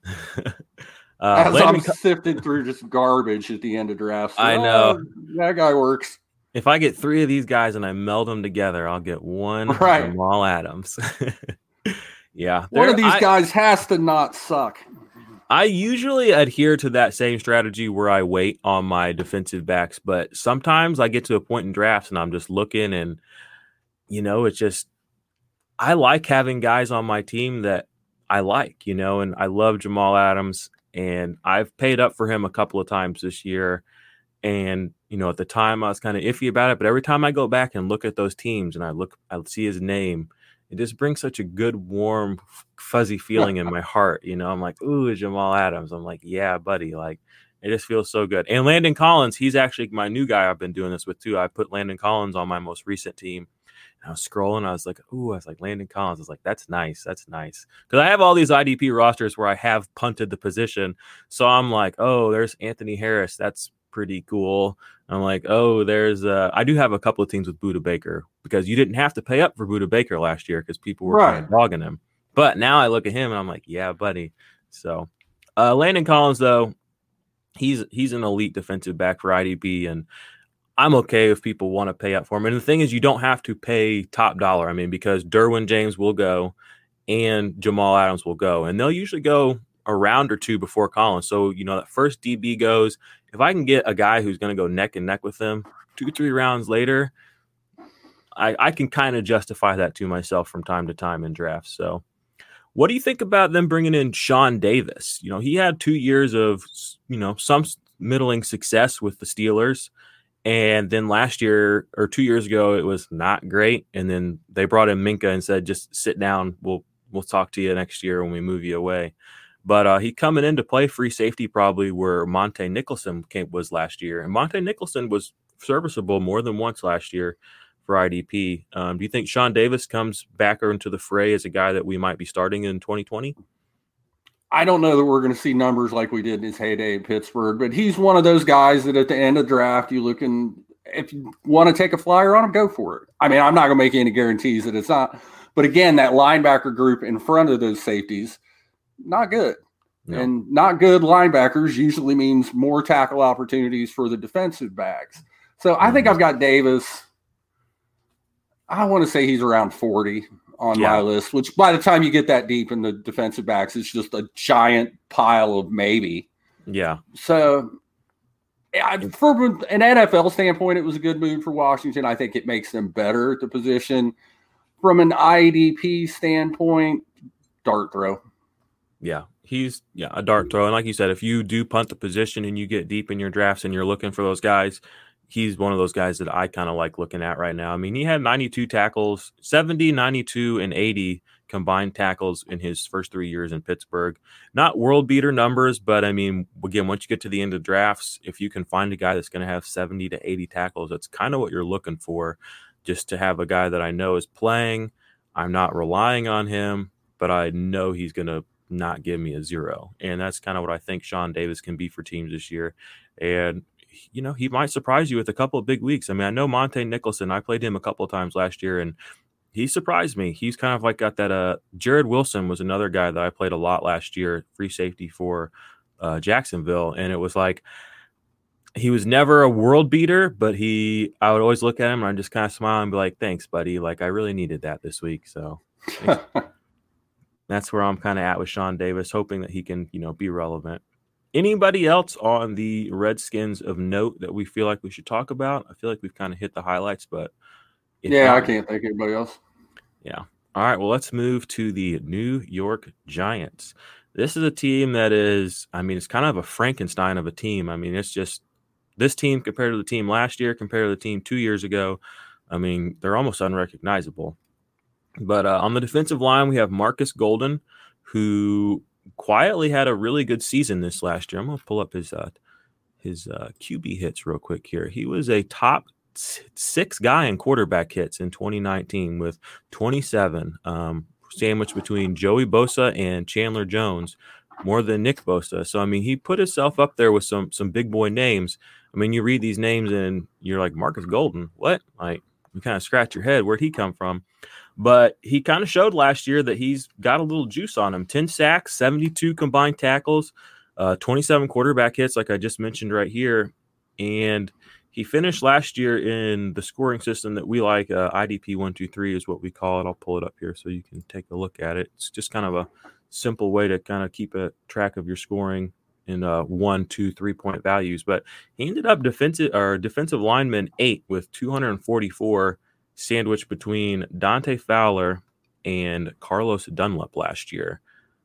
As I'm sifting through just garbage at the end of drafts. I know. That guy works. If I get 3 of these guys and I meld them together, I'll get 1 Jamal Adams. Yeah. One of these guys has to not suck. I usually adhere to that same strategy where I wait on my defensive backs, but sometimes I get to a point in drafts and I'm just looking and, it's just, I like having guys on my team that I like, and I love Jamal Adams, and I've paid up for him a couple of times this year. And, at the time I was kind of iffy about it, but every time I go back and look at those teams and I see his name, it just brings such a good, warm, fuzzy feeling in my heart. I'm like, ooh, Jamal Adams. I'm like, yeah, buddy. Like, it just feels so good. And Landon Collins, he's actually my new guy I've been doing this with too. I put Landon Collins on my most recent team. And I was scrolling. I was like, Landon Collins. I was like, that's nice. That's nice. Because I have all these IDP rosters where I have punted the position. So I'm like, oh, there's Anthony Harris. That's pretty cool. I'm like, oh, I do have a couple of teams with Budda Baker, because you didn't have to pay up for Budda Baker last year because people were kind of dogging him. But now I look at him and I'm like, yeah, buddy. So Landon Collins, though, he's an elite defensive back for IDP, and I'm okay if people want to pay up for him. And the thing is, you don't have to pay top dollar. I mean, because Derwin James will go and Jamal Adams will go, and they'll usually go a round or 2 before Collins. So, that first DB goes. If I can get a guy who's going to go neck and neck with them 2-3 rounds later, I can kind of justify that to myself from time to time in drafts. So what do you think about them bringing in Sean Davis? He had 2 years of, some middling success with the Steelers. And then last year or 2 years ago, it was not great. And then they brought in Minka and said, just sit down. We'll talk to you next year when we move you away. But he coming in to play free safety probably where Monte Nicholson was last year. And Monte Nicholson was serviceable more than once last year for IDP. Do you think Sean Davis comes back into the fray as a guy that we might be starting in 2020? I don't know that we're going to see numbers like we did in his heyday in Pittsburgh, but he's one of those guys that at the end of the draft, you look and if you want to take a flyer on him, go for it. I mean, I'm not going to make any guarantees that it's not. But again, that linebacker group in front of those safeties, not good. No. And not good linebackers usually means more tackle opportunities for the defensive backs. So I think I've got Davis I want to say he's around 40 on my list, which by the time you get that deep in the defensive backs, it's just a giant pile of maybe. Yeah. So from an NFL standpoint, it was a good move for Washington. I think it makes them better at the position. From an IDP standpoint, dart throw. Yeah, he's a dart throw. And like you said, if you do punt the position and you get deep in your drafts and you're looking for those guys, he's one of those guys that I kind of like looking at right now. I mean, he had 92 tackles, 70, 92, and 80 combined tackles in his first 3 years in Pittsburgh. Not world beater numbers, but I mean, again, once you get to the end of drafts, if you can find a guy that's going to have 70 to 80 tackles, that's kind of what you're looking for, just to have a guy that I know is playing. I'm not relying on him, but I know he's going to not give me a 0. And that's kind of what I think Sean Davis can be for teams this year. And, you know, he might surprise you with a couple of big weeks. I mean, I know Monte Nicholson, I played him a couple of times last year, and he surprised me. He's kind of like got that. Jared Wilson was another guy that I played a lot last year, free safety for Jacksonville. And it was like, he was never a world beater, but I would always look at him and I'd just kind of smile and be like, thanks, buddy. Like, I really needed that this week. So that's where I'm kind of at with Sean Davis, hoping that he can, you know, be relevant. Anybody else on the Redskins of note that we feel like we should talk about? I feel like we've kind of hit the highlights, but I can't think of anybody else. Yeah. All right. Well, let's move to the New York Giants. This is a team that is, I mean, it's kind of a Frankenstein of a team. I mean, it's just this team compared to the team last year, compared to the team 2 years ago. I mean, they're almost unrecognizable. But on the defensive line, we have Marcus Golden, who quietly had a really good season this last year. I'm going to pull up his QB hits real quick here. He was a top 6 guy in quarterback hits in 2019 with 27, sandwiched between Joey Bosa and Chandler Jones, more than Nick Bosa. So, I mean, he put himself up there with some big boy names. I mean, you read these names and you're like, Marcus Golden, what? Like, you kind of scratch your head. Where'd he come from? But he kind of showed last year that he's got a little juice on him. 10 sacks, 72 combined tackles, 27 quarterback hits, like I just mentioned right here. And he finished last year in the scoring system that we like. IDP 123 is what we call it. I'll pull it up here so you can take a look at it. It's just kind of a simple way to kind of keep a track of your scoring in 1, 2, 3 point values. But he ended up defensive lineman 8 with 244, sandwiched between Dante Fowler and Carlos Dunlap last year.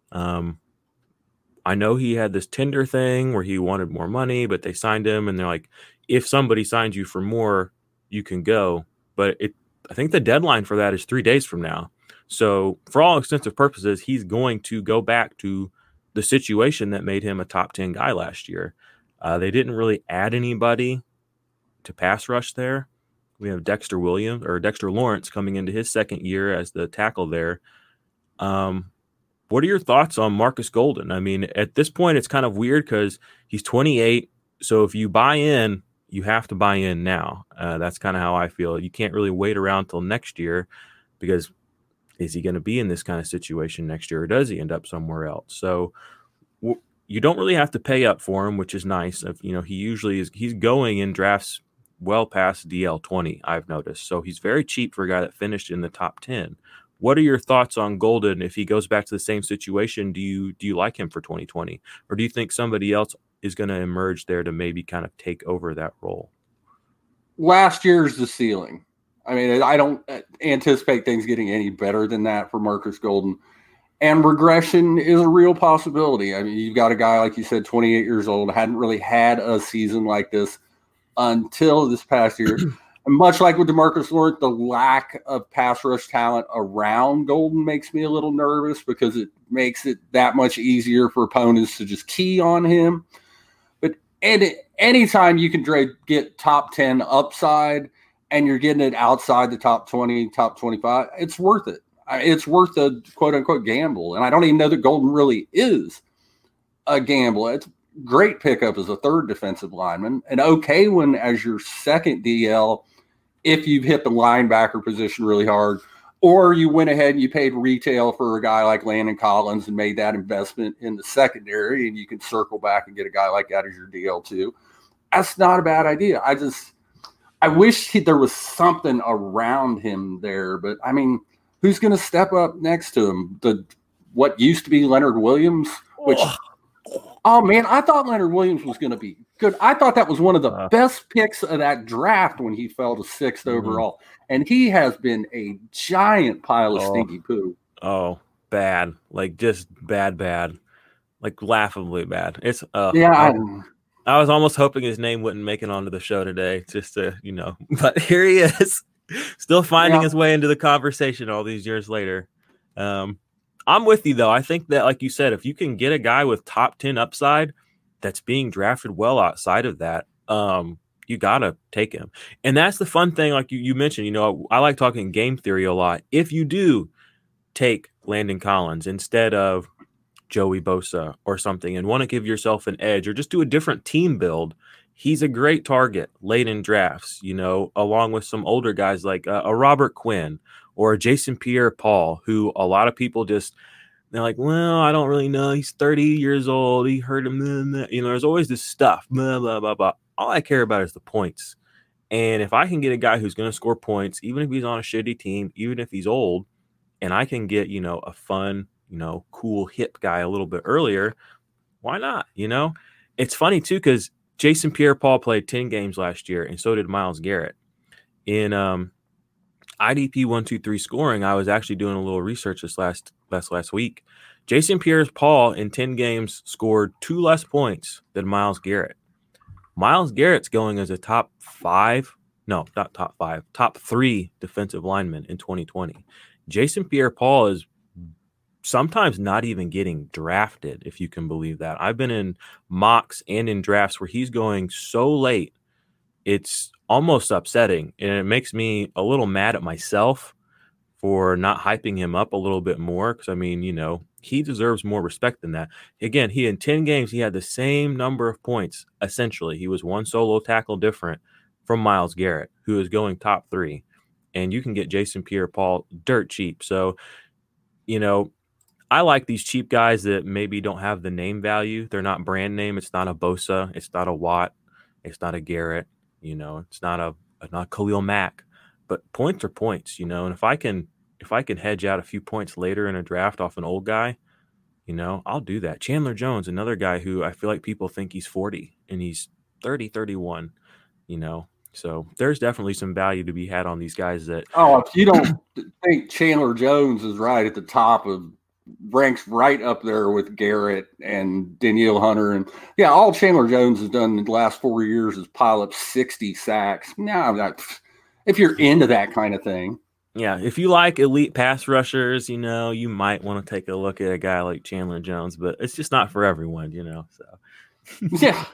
I know he had this tender thing where he wanted more money, but they signed him and they're like, if somebody signs you for more, you can go. But I think the deadline for that is 3 days from now. So for all extensive purposes, he's going to go back to the situation that made him a top 10 guy last year. They didn't really add anybody to pass rush there. We have Dexter Lawrence coming into his second year as the tackle there. What are your thoughts on Marcus Golden? I mean, at this point, it's kind of weird because he's 28. So if you buy in, you have to buy in now. That's kind of how I feel. You can't really wait around till next year because is he going to be in this kind of situation next year or does he end up somewhere else? So you don't really have to pay up for him, which is nice. He's going in drafts well past DL 20, I've noticed. So he's very cheap for a guy that finished in the top 10. What are your thoughts on Golden? If he goes back to the same situation, do you like him for 2020? Or do you think somebody else is going to emerge there to maybe kind of take over that role? Last year's the ceiling. I mean, I don't anticipate things getting any better than that for Marcus Golden. And regression is a real possibility. I mean, you've got a guy, like you said, 28 years old, hadn't really had a season like this until this past year. And much like with DeMarcus Lawrence, the lack of pass rush talent around Golden makes me a little nervous because it makes it that much easier for opponents to just key on him. But anytime you can get top 10 upside and you're getting it outside the top 20, top 25, it's worth it. It's worth a quote-unquote gamble. And I don't even know that Golden really is a gamble. It's great pickup as a third defensive lineman, an okay one as your second DL if you've hit the linebacker position really hard, or you went ahead and you paid retail for a guy like Landon Collins and made that investment in the secondary, and you can circle back and get a guy like that as your DL2. That's not a bad idea. I wish there was something around him there, but I mean, who's going to step up next to him? What used to be Leonard Williams, which, oh man, I thought Leonard Williams was going to be good. I thought that was one of the best picks of that draft when he fell to 6th overall. And he has been a giant pile of stinky poo. Oh, bad. Like just bad. Like laughably bad. It's I was almost hoping his name wouldn't make it onto the show today, just to, but here he is, still finding his way into the conversation all these years later. I'm with you, though. I think that, like you said, if you can get a guy with top 10 upside that's being drafted well outside of that, you got to take him. And that's the fun thing, like you mentioned, I like talking game theory a lot. If you do take Landon Collins instead of Joey Bosa or something and want to give yourself an edge or just do a different team build, he's a great target late in drafts, along with some older guys like a Robert Quinn or a Jason Pierre-Paul, who a lot of people they're like, well, I don't really know. He's 30 years old. He hurt him. There's always this stuff. Blah, blah, blah, blah. All I care about is the points. And if I can get a guy who's going to score points, even if he's on a shitty team, even if he's old, and I can get, a fun, cool, hip guy a little bit earlier, why not? It's funny too, because Jason Pierre-Paul played 10 games last year, and so did Myles Garrett. In IDP 123 scoring, I was actually doing a little research this last week. Jason Pierre-Paul in 10 games scored 2 less points than Myles Garrett. Myles Garrett's going as a top 3 defensive lineman in 2020. Jason Pierre-Paul is sometimes not even getting drafted, if you can believe that. I've been in mocks and in drafts where he's going so late, it's almost upsetting. And it makes me a little mad at myself for not hyping him up a little bit more. Because, he deserves more respect than that. Again, in 10 games, he had the same number of points, essentially. He was 1 solo tackle different from Myles Garrett, who is going top 3. And you can get Jason Pierre-Paul dirt cheap. So, I like these cheap guys that maybe don't have the name value. They're not brand name. It's not a Bosa. It's not a Watt. It's not a Garrett. It's not not Khalil Mack. But points are points, and if I can hedge out a few points later in a draft off an old guy, I'll do that. Chandler Jones, another guy who I feel like people think he's 40 and he's 30, 31, So there's definitely some value to be had on these guys that. Oh, if you don't think Chandler Jones is right at the top of ranks right up there with Garrett and Danielle Hunter. And all Chandler Jones has done in the last 4 years is pile up 60 sacks. No, if you're into that kind of thing. Yeah, if you like elite pass rushers, you might want to take a look at a guy like Chandler Jones, but it's just not for everyone, so. Yeah.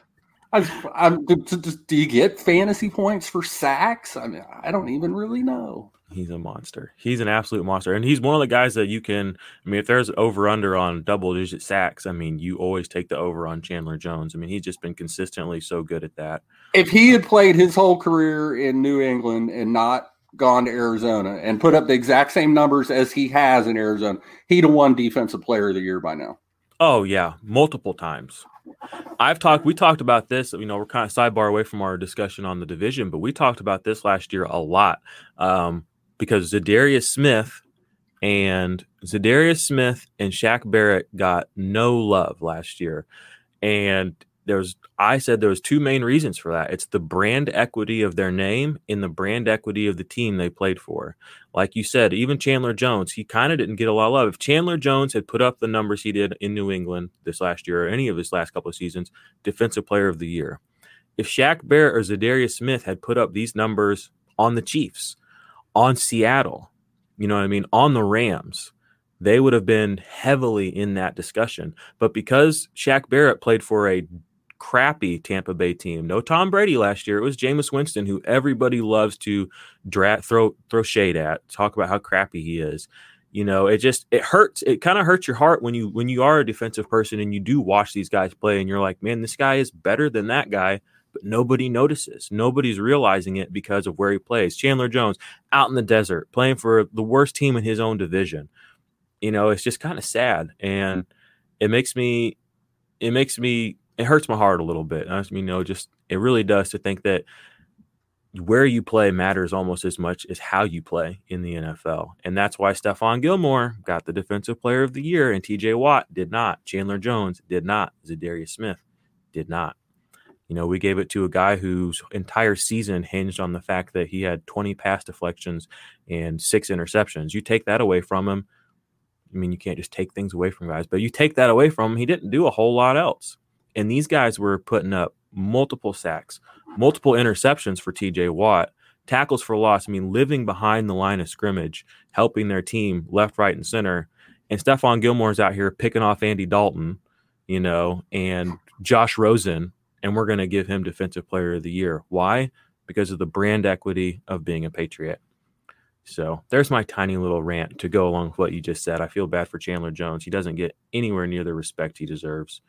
Do you get fantasy points for sacks? I mean, I don't even really know. He's a monster. He's an absolute monster. And he's one of the guys that you can, if there's over-under on double-digit sacks, you always take the over on Chandler Jones. He's just been consistently so good at that. If he had played his whole career in New England and not gone to Arizona and put up the exact same numbers as he has in Arizona, he'd have won Defensive Player of the Year by now. Oh, yeah, multiple times. We talked about this, we're kind of sidebar away from our discussion on the division, but we talked about this last year a lot. Because Zadarius Smith and Shaq Barrett got no love last year. And I said there was 2 main reasons for that. It's the brand equity of their name and the brand equity of the team they played for. Like you said, even Chandler Jones, he kind of didn't get a lot of love. If Chandler Jones had put up the numbers he did in New England this last year or any of his last couple of seasons, Defensive Player of the Year. If Shaq Barrett or Zadarius Smith had put up these numbers on the Chiefs, on Seattle, on the Rams, they would have been heavily in that discussion. But because Shaq Barrett played for a crappy Tampa Bay team, no Tom Brady last year, it was Jameis Winston, who everybody loves to throw shade at, talk about how crappy he is. It hurts. It kind of hurts your heart when you are a defensive person and you do watch these guys play and you're like, man, this guy is better than that guy. But nobody notices. Nobody's realizing it because of where he plays. Chandler Jones out in the desert playing for the worst team in his own division. It's just kind of sad. And it hurts my heart a little bit. It really does to think that where you play matters almost as much as how you play in the NFL. And that's why Stephon Gilmore got the Defensive Player of the Year and TJ Watt did not. Chandler Jones did not. Za'Darius Smith did not. We gave it to a guy whose entire season hinged on the fact that he had 20 pass deflections and 6 interceptions. You take that away from him. You can't just take things away from guys, but you take that away from him, he didn't do a whole lot else. And these guys were putting up multiple sacks, multiple interceptions for TJ Watt, tackles for loss. Living behind the line of scrimmage, helping their team left, right, and center. And Stephon Gilmore's out here picking off Andy Dalton, and Josh Rosen, and we're going to give him Defensive Player of the Year. Why? Because of the brand equity of being a Patriot. So there's my tiny little rant to go along with what you just said. I feel bad for Chandler Jones. He doesn't get anywhere near the respect he deserves.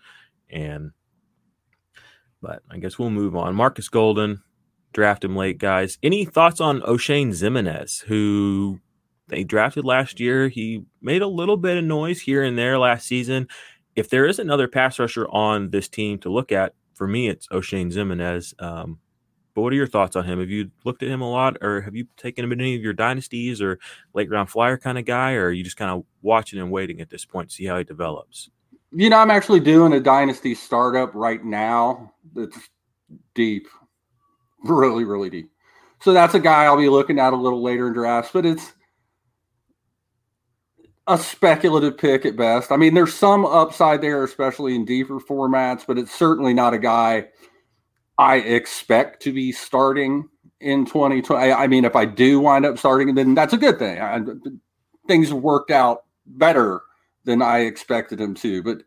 But I guess we'll move on. Marcus Golden, draft him late, guys. Any thoughts on O'Shane Ximines, who they drafted last year? He made a little bit of noise here and there last season. If there is another pass rusher on this team to look at, for me, it's O'Shane Ximines. But what are your thoughts on him? Have you looked at him a lot, or have you taken him in any of your dynasties or late round flyer kind of guy, or are you just kind of watching and waiting at this point to see how he develops? I'm actually doing a dynasty startup right now that's deep, really, really deep. So that's a guy I'll be looking at a little later in drafts, but it's a speculative pick at best. There's some upside there, especially in deeper formats, but it's certainly not a guy I expect to be starting in 2020. If I do wind up starting, then that's a good thing. Things have worked out better than I expected him to, but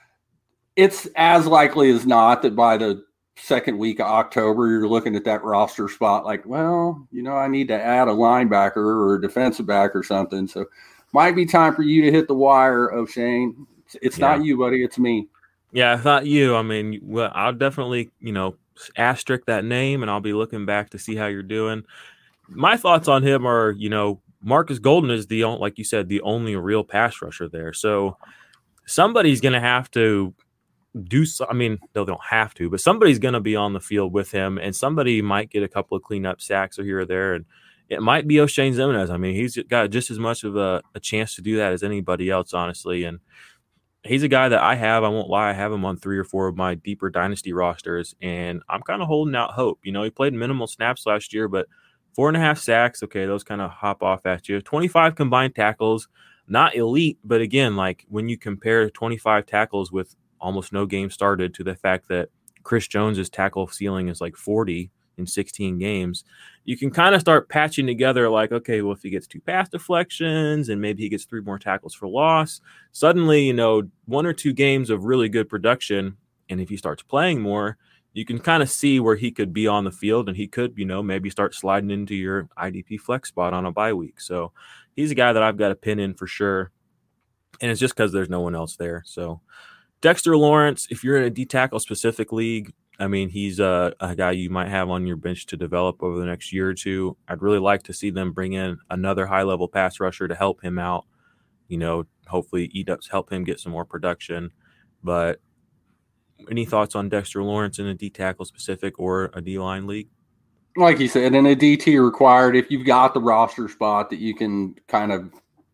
it's as likely as not that by the second week of October, you're looking at that roster spot like, I need to add a linebacker or a defensive back or something. So might be time for you to hit the wire, O'Shane. It's not you, buddy. It's me. Yeah, I thought you. I'll definitely, asterisk that name, and I'll be looking back to see how you're doing. My thoughts on him are, Marcus Golden is like you said, the only real pass rusher there. So somebody's going to have to do so. They don't have to, but somebody's going to be on the field with him, and somebody might get a couple of cleanup sacks or here or there. And it might be O'Shane Ximines. He's got just as much of a chance to do that as anybody else, honestly. And he's a guy that I won't lie, I have him on 3 or 4 of my deeper dynasty rosters, and I'm kind of holding out hope. He played minimal snaps last year, but 4.5 sacks, okay, those kind of hop off at you. 25 combined tackles, not elite, but again, like when you compare 25 tackles with almost no game started to the fact that Chris Jones's tackle ceiling is like 40 in 16 games, you can kind of start patching together like, okay, well, if he gets 2 pass deflections and maybe he gets 3 more tackles for loss, suddenly, 1 or 2 games of really good production. And if he starts playing more, you can kind of see where he could be on the field, and he could, maybe start sliding into your IDP flex spot on a bye week. So he's a guy that I've got a pin in for sure. And it's just because there's no one else there. So Dexter Lawrence, if you're in a D-tackle specific league, he's a guy you might have on your bench to develop over the next year or two. I'd really like to see them bring in another high-level pass rusher to help him out, hopefully help him get some more production. But any thoughts on Dexter Lawrence in a D-tackle specific or a D-line league? Like you said, in a DT required, if you've got the roster spot that you can kind of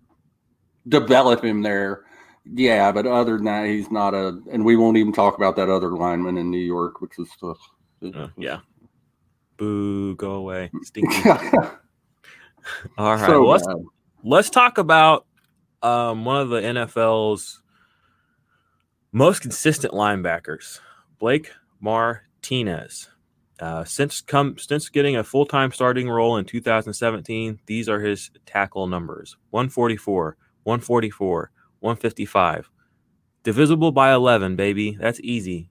develop him there, yeah, but other than that, he's not and we won't even talk about that other lineman in New York, which is yeah. Boo, go away. Stinky. All right. So let's talk about one of the NFL's most consistent linebackers, Blake Martinez. Since getting a full-time starting role in 2017, these are his tackle numbers: 144, 144, 155, divisible by 11, baby. That's easy,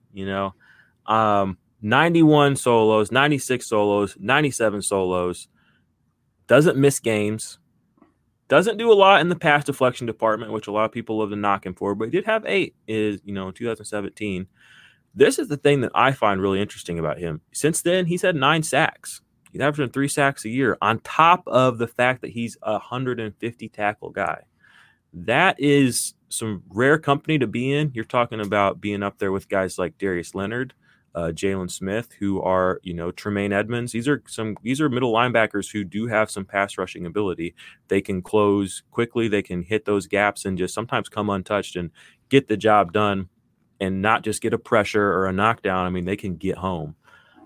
91 solos, 96 solos, 97 solos. Doesn't miss games. Doesn't do a lot in the pass deflection department, which a lot of people love to knock him for, but he did have 8 in 2017. This is the thing that I find really interesting about him. Since then, he's had 9 sacks. He's averaging 3 sacks a year on top of the fact that he's a 150 tackle guy. That is some rare company to be in. You're talking about being up there with guys like Darius Leonard, Jalen Smith, who are, Tremaine Edmonds. These are middle linebackers who do have some pass rushing ability. They can close quickly. They can hit those gaps and just sometimes come untouched and get the job done and not just get a pressure or a knockdown. I mean, they can get home.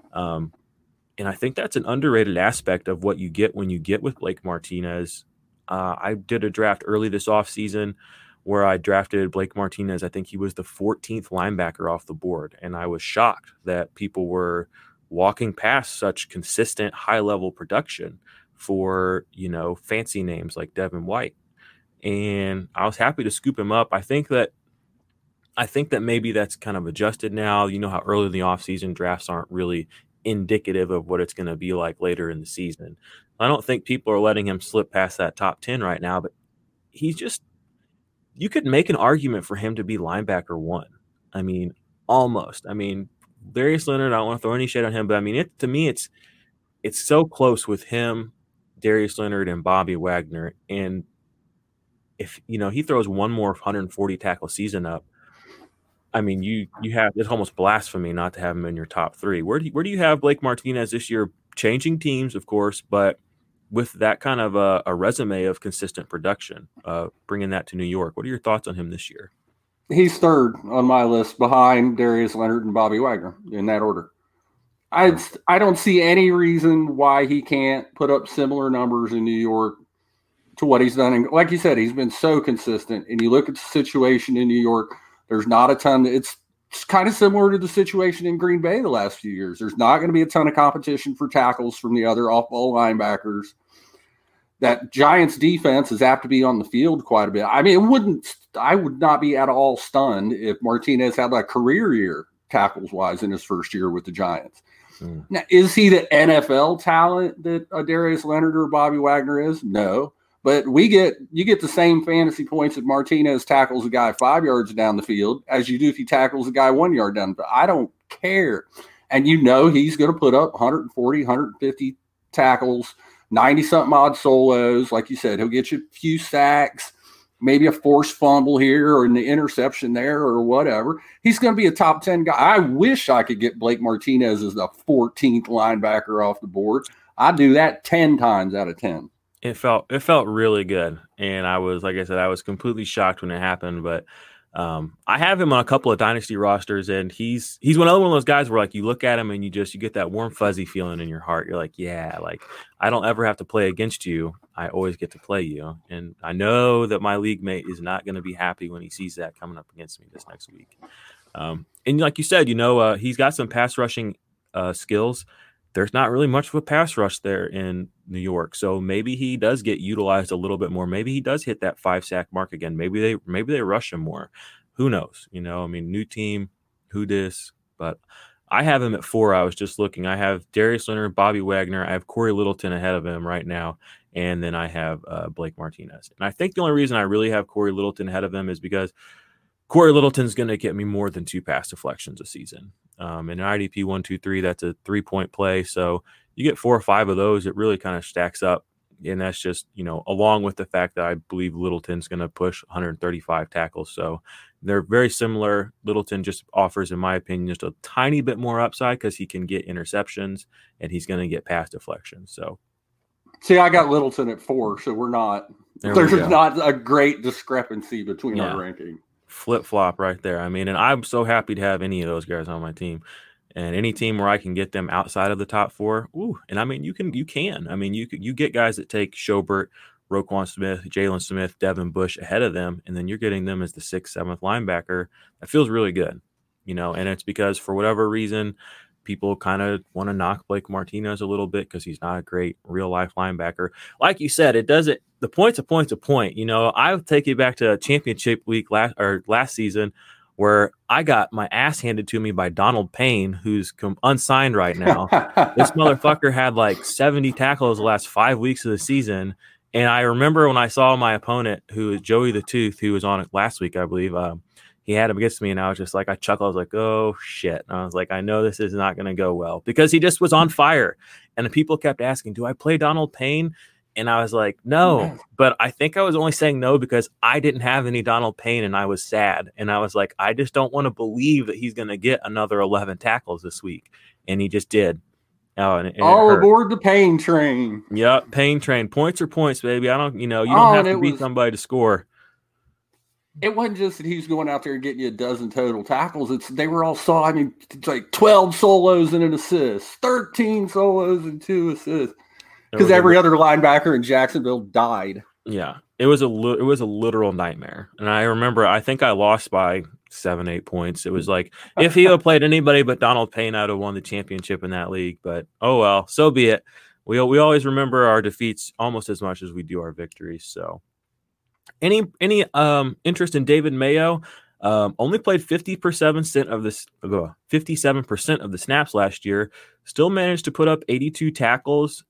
And I think that's an underrated aspect of what you get when you get with Blake Martinez. I did a draft early this offseason where I drafted Blake Martinez. I think he was the 14th linebacker off the board. And I was shocked that people were walking past such consistent high-level production for, fancy names like Devin White. And I was happy to scoop him up. I think that maybe that's kind of adjusted now. You know how early in the offseason drafts aren't really indicative of what it's going to be like later in the season. I don't think people are letting him slip past that top 10 right now, but he's just, you could make an argument for him to be linebacker 1. I mean, almost. I mean, Darius Leonard, I don't want to throw any shade on him, but I mean, to me, it's so close with him, Darius Leonard, and Bobby Wagner. And if, he throws one more 140 tackle season up, I mean, it's almost blasphemy not to have him in your top 3. Where do you have Blake Martinez this year? Changing teams, of course, but with that kind of a resume of consistent production, bringing that to New York. What are your thoughts on him this year? He's third on my list behind Darius Leonard and Bobby Wagner in that order. I don't see any reason why he can't put up similar numbers in New York to what he's done. And like you said, he's been so consistent. And you look at the situation in New York, there's not a ton. It's kind of similar to the situation in Green Bay the last few years. There's not going to be a ton of competition for tackles from the other off-ball linebackers. That Giants defense is apt to be on the field quite a bit. I mean, I would not be at all stunned if Martinez had a career year tackles-wise in his first year with the Giants. Now, is he the NFL talent that Darius Leonard or Bobby Wagner is? No. But you get the same fantasy points if Martinez tackles a guy 5 yards down the field as you do if he tackles a guy 1 yard down the field. I don't care. And he's going to put up 140, 150 tackles, 90-something odd solos. Like you said, he'll get you a few sacks, maybe a forced fumble here or an interception there or whatever. He's going to be a top 10 guy. I wish I could get Blake Martinez as the 14th linebacker off the board. I'd do that 10 times out of 10. It felt really good, and I was completely shocked when it happened. But I have him on a couple of dynasty rosters, and he's one of those guys where you look at him and you get that warm fuzzy feeling in your heart. You're like, yeah, I don't ever have to play against you. I always get to play you, and I know that my league mate is not going to be happy when he sees that coming up against me this next week. And like you said, he's got some pass rushing skills. There's not really much of a pass rush there in New York. So maybe he does get utilized a little bit more. Maybe he does hit that 5-sack mark again. Maybe they rush him more. Who knows? New team, who dis? But I have him at 4. I was just looking. I have Darius Leonard, Bobby Wagner. I have Corey Littleton ahead of him right now. And then I have Blake Martinez. And I think the only reason I really have Corey Littleton ahead of him is because Corey Littleton's going to get me more than 2 pass deflections a season. In an IDP 1, 2, 3, that's a 3-point play. So you get 4 or 5 of those, it really kind of stacks up. And that's just, along with the fact that I believe Littleton's going to push 135 tackles. So they're very similar. Littleton just offers, in my opinion, just a tiny bit more upside because he can get interceptions and he's going to get pass deflections. So, see, I got Littleton at 4, so there's not a great discrepancy between our ranking. Flip-flop right there. I mean, and I'm so happy to have any of those guys on my team. And any team where I can get them outside of the top 4, and I mean, you can. I mean, you get guys that take Schobert, Roquan Smith, Jalen Smith, Devin Bush ahead of them, and then you're getting them as the 6th, 7th linebacker. That feels really good, and it's because for whatever reason, people kind of want to knock Blake Martinez a little bit because he's not a great real-life linebacker. Like you said, the point's a point. I'll take you back to championship week last season where I got my ass handed to me by Donald Payne, who's unsigned right now. This motherfucker had 70 tackles the last 5 weeks of the season. And I remember when I saw my opponent, who is Joey the Tooth, who was on it last week, I believe, he had him against me, and I was just I chuckled. I was like, oh, shit. And I was like, I know this is not going to go well because he just was on fire. And the people kept asking, do I play Donald Payne? And I was like, no, but I think I was only saying no because I didn't have any Donald Payne and I was sad. And I was like, I just don't want to believe that he's going to get another 11 tackles this week. And he just did. Oh, and all aboard the Payne train. Yep, Payne train. Points are points, baby. I don't, you don't have to beat somebody to score. It wasn't just that he was going out there and getting you a dozen total tackles. They were all like 12 solos and an assist, 13 solos and 2 assists. Because every other linebacker in Jacksonville died. Yeah, it was a literal nightmare. And I remember, I think I lost by 7-8 points. It was like, if he had played anybody but Donald Payne, I'd have won the championship in that league. But oh well, so be it. We always remember our defeats almost as much as we do our victories. So, any interest in David Mayo? Only played 57% of the snaps last year. Still managed to put up 82 tackles.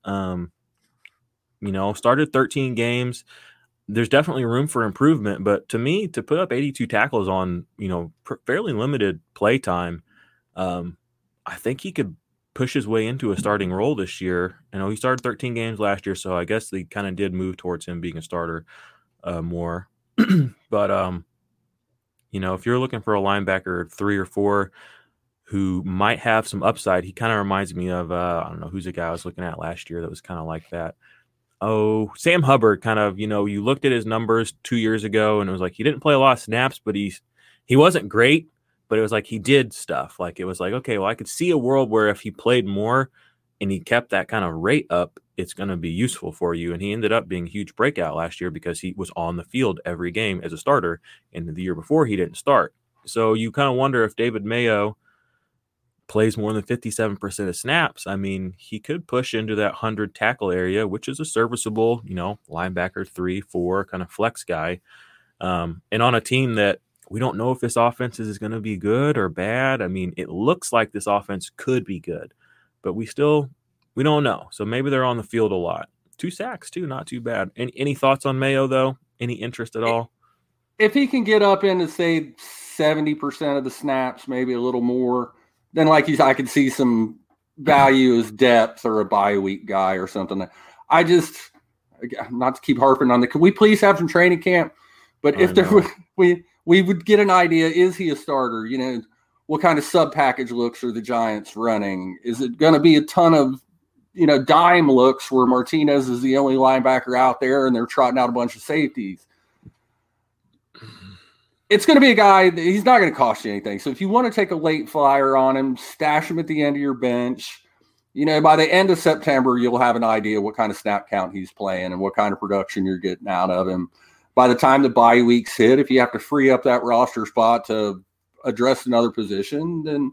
Started 13 games. There's definitely room for improvement, but to me, to put up 82 tackles on, fairly limited play time, I think he could push his way into a starting role this year. He started 13 games last year, so I guess they kind of did move towards him being a starter more. But, if you're looking for a linebacker 3 or 4 who might have some upside, he kind of reminds me of, I don't know, who's the guy I was looking at last year that was kind of like that. Oh, Sam Hubbard, kind of, you looked at his numbers 2 years ago and it was like he didn't play a lot of snaps, but he wasn't great, but it was like he did stuff. Like it was like, okay, well, I could see a world where if he played more and he kept that kind of rate up, it's going to be useful for you. And he ended up being a huge breakout last year because he was on the field every game as a starter, and the year before he didn't start. So you kind of wonder if David Mayo plays more than 57% of snaps. I mean, he could push into that 100 tackle area, which is a serviceable, linebacker 3, 4 kind of flex guy. And on a team that we don't know if this offense is going to be good or bad. I mean, it looks like this offense could be good, but we don't know. So maybe they're on the field a lot. 2 sacks too, not too bad. Any thoughts on Mayo though? Any interest at all? If he can get up into say 70% of the snaps, maybe a little more, then I could see some value as depth or a bye week guy or something. I just, not to keep harping on can we please have some training camp? But if we would get an idea, is he a starter? What kind of sub package looks are the Giants running? Is it going to be a ton of, dime looks where Martinez is the only linebacker out there and they're trotting out a bunch of safeties? It's going to be a guy, he's not going to cost you anything. So if you want to take a late flyer on him, stash him at the end of your bench. By the end of September, you'll have an idea what kind of snap count he's playing and what kind of production you're getting out of him. By the time the bye weeks hit, if you have to free up that roster spot to address another position, then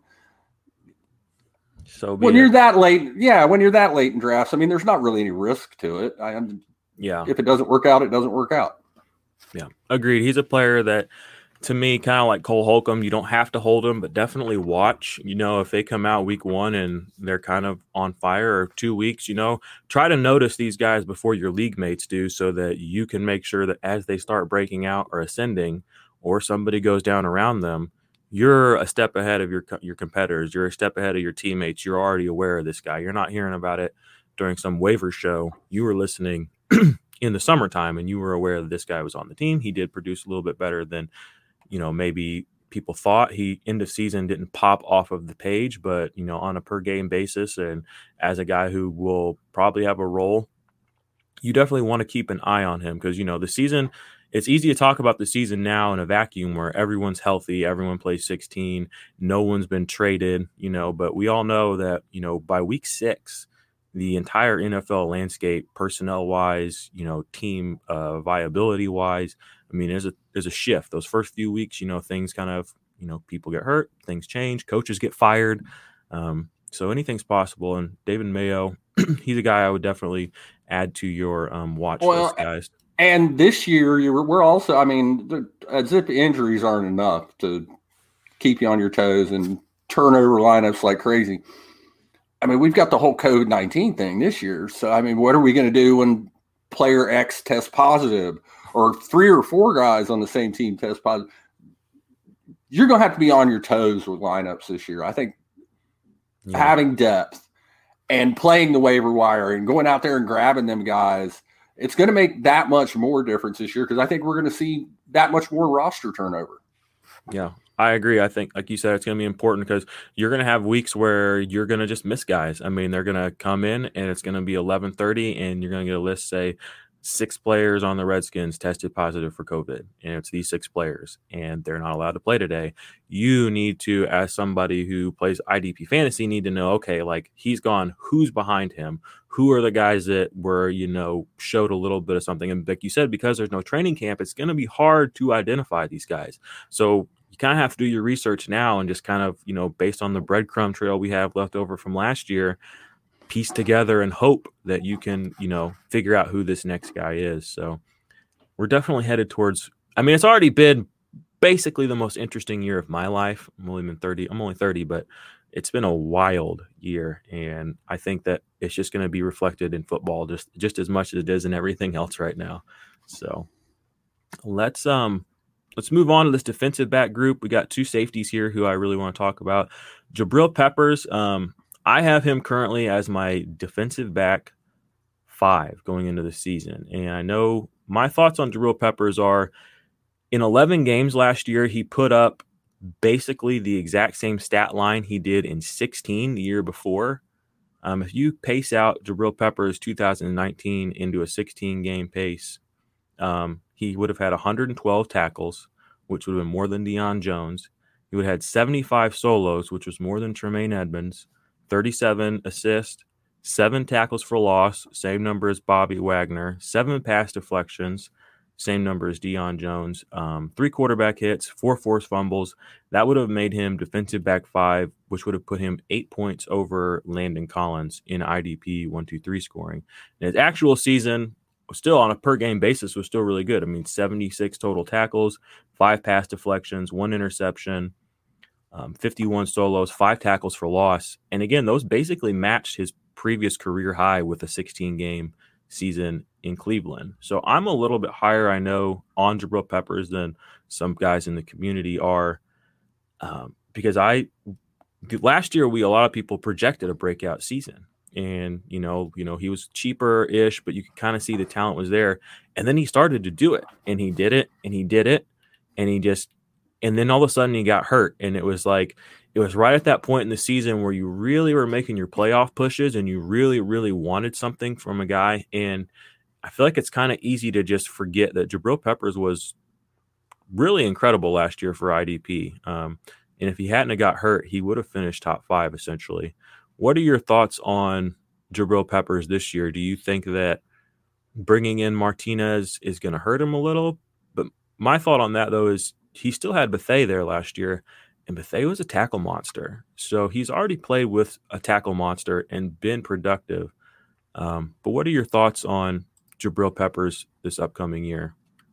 when you're that late in drafts, I mean, there's not really any risk to it. If it doesn't work out, it doesn't work out. Yeah, agreed. He's a player that, to me, kind of like Cole Holcomb, you don't have to hold him, but definitely watch. If they come out week 1 and they're kind of on fire, or 2 weeks, try to notice these guys before your league mates do, so that you can make sure that as they start breaking out or ascending, or somebody goes down around them, you're a step ahead of your competitors. You're a step ahead of your teammates. You're already aware of this guy. You're not hearing about it during some waiver show. You were listening in the summertime, and you were aware that this guy was on the team. He did produce a little bit better than, maybe people thought. He end of season didn't pop off of the page, but, on a per game basis, and as a guy who will probably have a role, you definitely want to keep an eye on him, because, the season, it's easy to talk about the season now in a vacuum where everyone's healthy, everyone plays 16, no one's been traded, but we all know that, by week 6, the entire NFL landscape, personnel-wise, team viability-wise, I mean, there's a shift. Those first few weeks, things kind of, people get hurt, things change, coaches get fired. So anything's possible. And David Mayo, he's a guy I would definitely add to your watch list, guys. And this year, we're also, I mean, zip injuries aren't enough to keep you on your toes and turnover lineups like crazy. I mean, we've got the whole COVID-19 thing this year. So, I mean, what are we going to do when player X tests positive, or 3 or 4 guys on the same team test positive? You're going to have to be on your toes with lineups this year. I think having depth and playing the waiver wire and going out there and grabbing them guys it's going to make that much more difference this year because I think we're going to see that much more roster turnover. Yeah, I agree. I think, like you said, it's going to be important because you're going to have weeks where you're going to just miss guys. I mean, they're going to come in and it's going to be 11:30 and you're going to get a list, say, 6 players on the Redskins tested positive for COVID, and it's these 6 players, and they're not allowed to play today. You need to, as somebody who plays IDP fantasy, need to know, okay, like he's gone, who's behind him? Who are the guys that were, showed a little bit of something? And like you said, because there's no training camp, it's going to be hard to identify these guys. So you kind of have to do your research now and just kind of, based on the breadcrumb trail we have left over from last year, piece together and hope that you can, figure out who this next guy is. So we're definitely headed towards, it's already been basically the most interesting year of my life. I'm only 30, but it's been a wild year. And I think that it's just going to be reflected in football just as much as it is in everything else right now. So let's move on to this defensive back group. We got 2 safeties here who I really want to talk about. Jabril Peppers, I have him currently as my defensive back 5 going into the season. And I know my thoughts on Jabril Peppers are in 11 games last year, he put up basically the exact same stat line he did in 16 the year before. If you pace out Jabril Peppers 2019 into a 16-game pace, he would have had 112 tackles, which would have been more than Deion Jones. He would have had 75 solos, which was more than Tremaine Edmonds. 37 assists, 7 tackles for loss, same number as Bobby Wagner, 7 pass deflections, same number as Deion Jones, 3 quarterback hits, 4 forced fumbles. That would have made him defensive back 5, which would have put him 8 points over Landon Collins in IDP 1-2-3 scoring. And his actual season, still on a per game basis, was still really good. 76 total tackles, 5 pass deflections, 1 interception, 51 solos, 5 tackles for loss. And again, those basically matched his previous career high with a 16-game season in Cleveland. So I'm a little bit higher, I know, on Jabril Peppers than some guys in the community are, because last year a lot of people projected a breakout season. And, he was cheaper-ish, but you could kind of see the talent was there. And then he started to do it, and he did it, and he did it, and then all of a sudden he got hurt. And it was right at that point in the season where you really were making your playoff pushes and you really, really wanted something from a guy. And I feel like it's kind of easy to just forget that Jabril Peppers was really incredible last year for IDP. And if he hadn't have got hurt, he would have finished top 5 essentially. What are your thoughts on Jabril Peppers this year? Do you think that bringing in Martinez is going to hurt him a little? But my thought on that, though, is he still had Bethea there last year, and Bethea was a tackle monster. So he's already played with a tackle monster and been productive. But what are your thoughts on Jabril Peppers this upcoming year?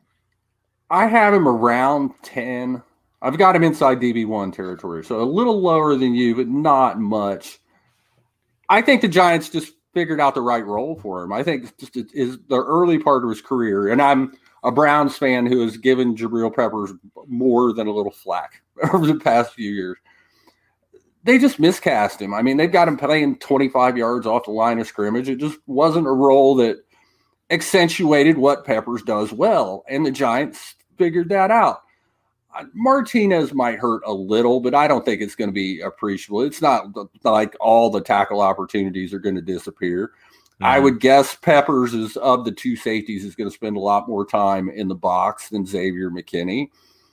I have him around 10. I've got him inside DB1 territory, so a little lower than you, but not much. I think the Giants just figured out the right role for him. I think just is the early part of his career, and I'm a Browns fan who has given Jabril Peppers more than a little flack over the past few years. They just miscast him. They've got him playing 25 yards off the line of scrimmage. It just wasn't a role that accentuated what Peppers does well, and the Giants figured that out. Martinez might hurt a little, but I don't think it's going to be appreciable. It's not like all the tackle opportunities are going to disappear. Mm-hmm. I would guess Peppers is, of the 2 safeties, is going to spend a lot more time in the box than Xavier McKinney.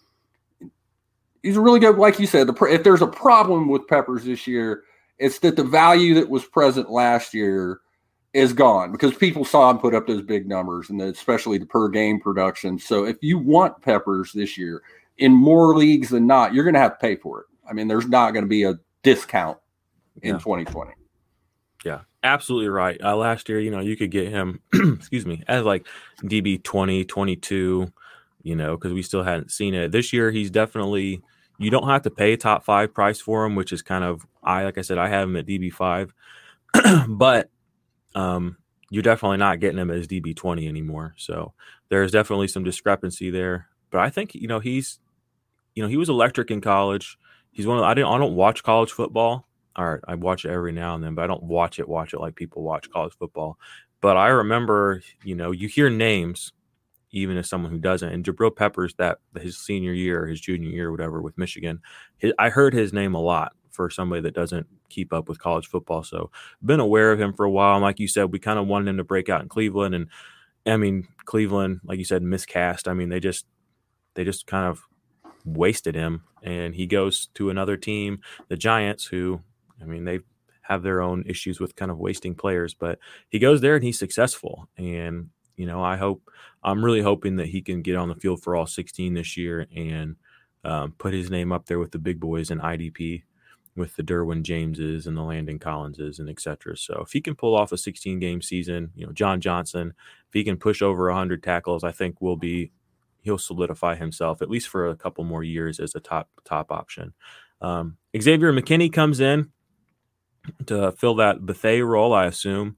He's really good. Like you said, if there's a problem with Peppers this year, it's that the value that was present last year is gone because people saw him put up those big numbers, and especially the per game production. So if you want Peppers this year, in more leagues than not, you're going to have to pay for it. There's not going to be a discount in 2020. Yeah, absolutely right. Last year, you could get him, excuse me, as like DB 20, 22, because we still hadn't seen it. This year, he's definitely, you don't have to pay top 5 price for him, which is kind of, like I said, I have him at DB 5, but you're definitely not getting him as DB 20 anymore. So there's definitely some discrepancy there. But I think, he was electric in college. He's I don't watch college football. All right, I watch it every now and then, but I don't watch it like people watch college football. But I remember, you hear names, even as someone who doesn't. And Jabril Peppers, that his senior year, his junior year, whatever, with Michigan, I heard his name a lot for somebody that doesn't keep up with college football. So been aware of him for a while. And like you said, we kind of wanted him to break out in Cleveland. And I mean, Cleveland, like you said, miscast. I mean, they just kind of wasted him. And he goes to another team, the Giants, who, I mean, they have their own issues with kind of wasting players, but he goes there and he's successful. And, I'm really hoping that he can get on the field for all 16 this year and put his name up there with the big boys in IDP, with the Derwin Jameses and the Landon Collinses and et cetera. So if he can pull off a 16-game season, John Johnson, if he can push over 100 tackles, I think he'll solidify himself, at least for a couple more years, as a top option. Xavier McKinney comes in to fill that Bethea role, I assume.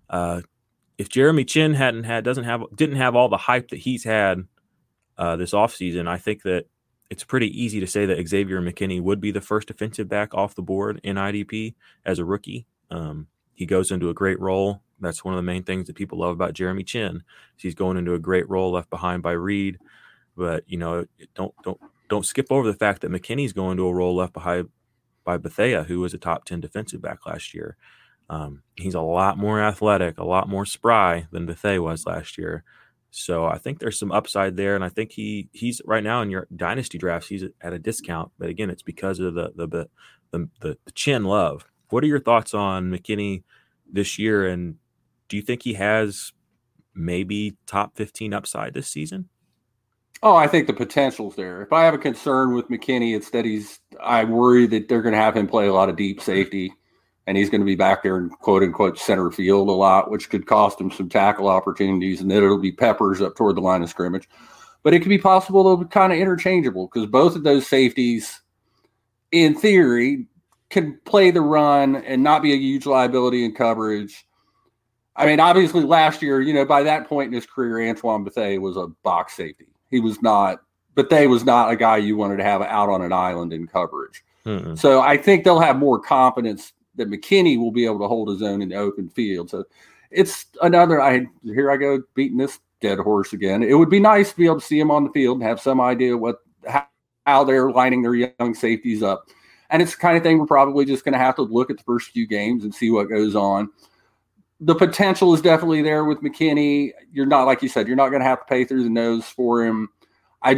If Jeremy Chinn didn't have all the hype that he's had this offseason, I think that it's pretty easy to say that Xavier McKinney would be the first defensive back off the board in IDP as a rookie. He goes into a great role. That's one of the main things that people love about Jeremy Chinn. He's going into a great role left behind by Reed. But, don't skip over the fact that McKinney's going to a role left behind by Bethea, who was a top 10 defensive back last year. He's a lot more athletic, a lot more spry than Bethea was last year. So I think there's some upside there. And I think he's right now in your dynasty drafts, he's at a discount. But again, it's because of the Chinn love. What are your thoughts on McKinney this year? And do you think he has maybe top 15 upside this season? Oh, I think the potential's there. If I have a concern with McKinney, it's that I worry that they're going to have him play a lot of deep safety, and he's going to be back there in quote unquote center field a lot, which could cost him some tackle opportunities. And then it'll be Peppers up toward the line of scrimmage. But it could be possible they'll be kind of interchangeable, because both of those safeties, in theory, can play the run and not be a huge liability in coverage. I mean, obviously last year, by that point in his career, Antoine Bethea was a box safety. He was not, Bethea was not a guy you wanted to have out on an island in coverage. Mm-mm. So I think they'll have more confidence that McKinney will be able to hold his own in the open field. So it's another, here I go beating this dead horse again. It would be nice to be able to see him on the field and have some idea how they're lining their young safeties up. And it's the kind of thing we're probably just going to have to look at the first few games and see what goes on. The potential is definitely there with McKinney. You're not, like you said, you're not going to have to pay through the nose for him. I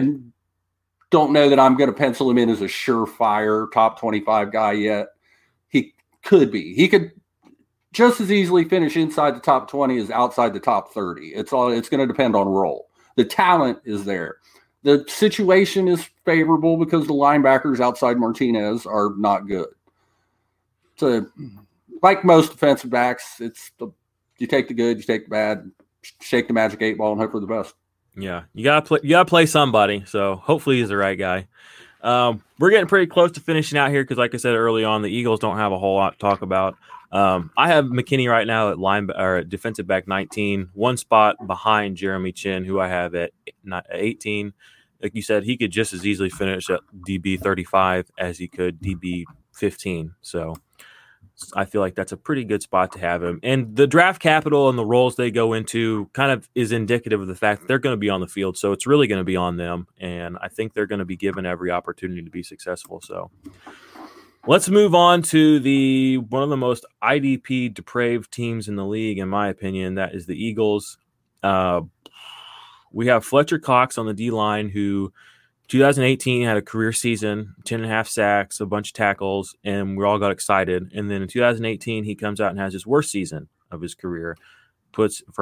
don't know that I'm going to pencil him in as a surefire top 25 guy yet. He could be. He could just as easily finish inside the top 20 as outside the top 30. It's going to depend on role. The talent is there. The situation is favorable because the linebackers outside Martinez are not good. So, like most defensive backs, you take the good, you take the bad, shake the magic 8 ball, and hope for the best. Yeah, you gotta play somebody. So hopefully he's the right guy. We're getting pretty close to finishing out here because, like I said early on, the Eagles don't have a whole lot to talk about. I have McKinney right now at defensive back 19, one spot behind Jeremy Chinn, who I have at 18. Like you said, he could just as easily finish at DB 35 as he could DB 15. So I feel like that's a pretty good spot to have him. And the draft capital and the roles they go into kind of is indicative of the fact that they're going to be on the field. So it's really going to be on them. And I think they're going to be given every opportunity to be successful. So let's move on to one of the most IDP depraved teams in the league, in my opinion. That is the Eagles. We have Fletcher Cox on the D-line, who 2018 had a career season, 10.5 sacks, a bunch of tackles, and we all got excited. And then in 2018, he comes out and has his worst season of his career, puts up,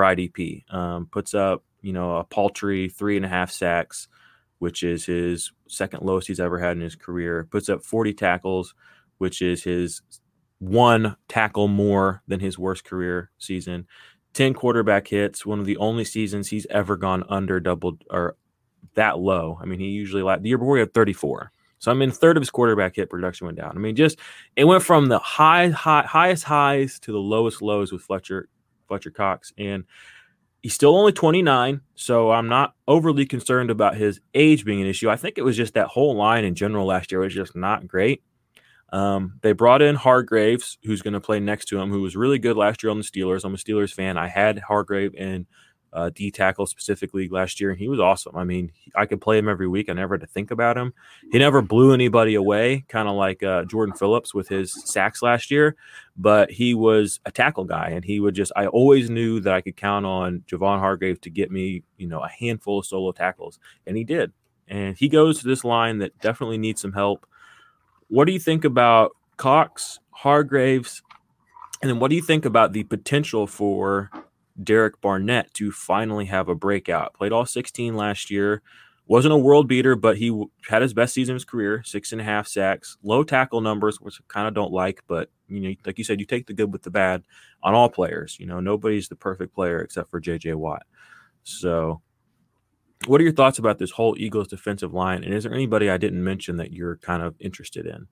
a paltry 3.5 sacks, which is his second lowest he's ever had in his career. Puts up 40 tackles, which is his one tackle more than his worst career season. 10 quarterback hits, one of the only seasons he's ever gone under double or that low. I mean, he usually the year before he had 34. So I mean, third of his quarterback hit production went down. I mean, it went from the highest highs to the lowest lows with Fletcher Cox, and he's still only 29. So I'm not overly concerned about his age being an issue. I think it was just that whole line in general last year was just not great. They brought in Hargraves, who's going to play next to him, who was really good last year on the Steelers. I'm a Steelers fan. I had Hargrave in D tackle specifically last year, and he was awesome. I mean, I could play him every week. I never had to think about him. He never blew anybody away, kind of like Jordan Phillips with his sacks last year, but he was a tackle guy, and he would just – I always knew that I could count on Javon Hargrave to get me, a handful of solo tackles, and he did. And he goes to this line that definitely needs some help. What do you think about Cox, Hargraves, and then what do you think about the potential for Derek Barnett to finally have a breakout? Played all 16 last year. Wasn't a world beater, but he had his best season of his career, 6.5 sacks, low tackle numbers, which I kind of don't like, but, like you said, you take the good with the bad on all players. Nobody's the perfect player except for J.J. Watt. So what are your thoughts about this whole Eagles defensive line? And is there anybody I didn't mention that you're kind of interested in?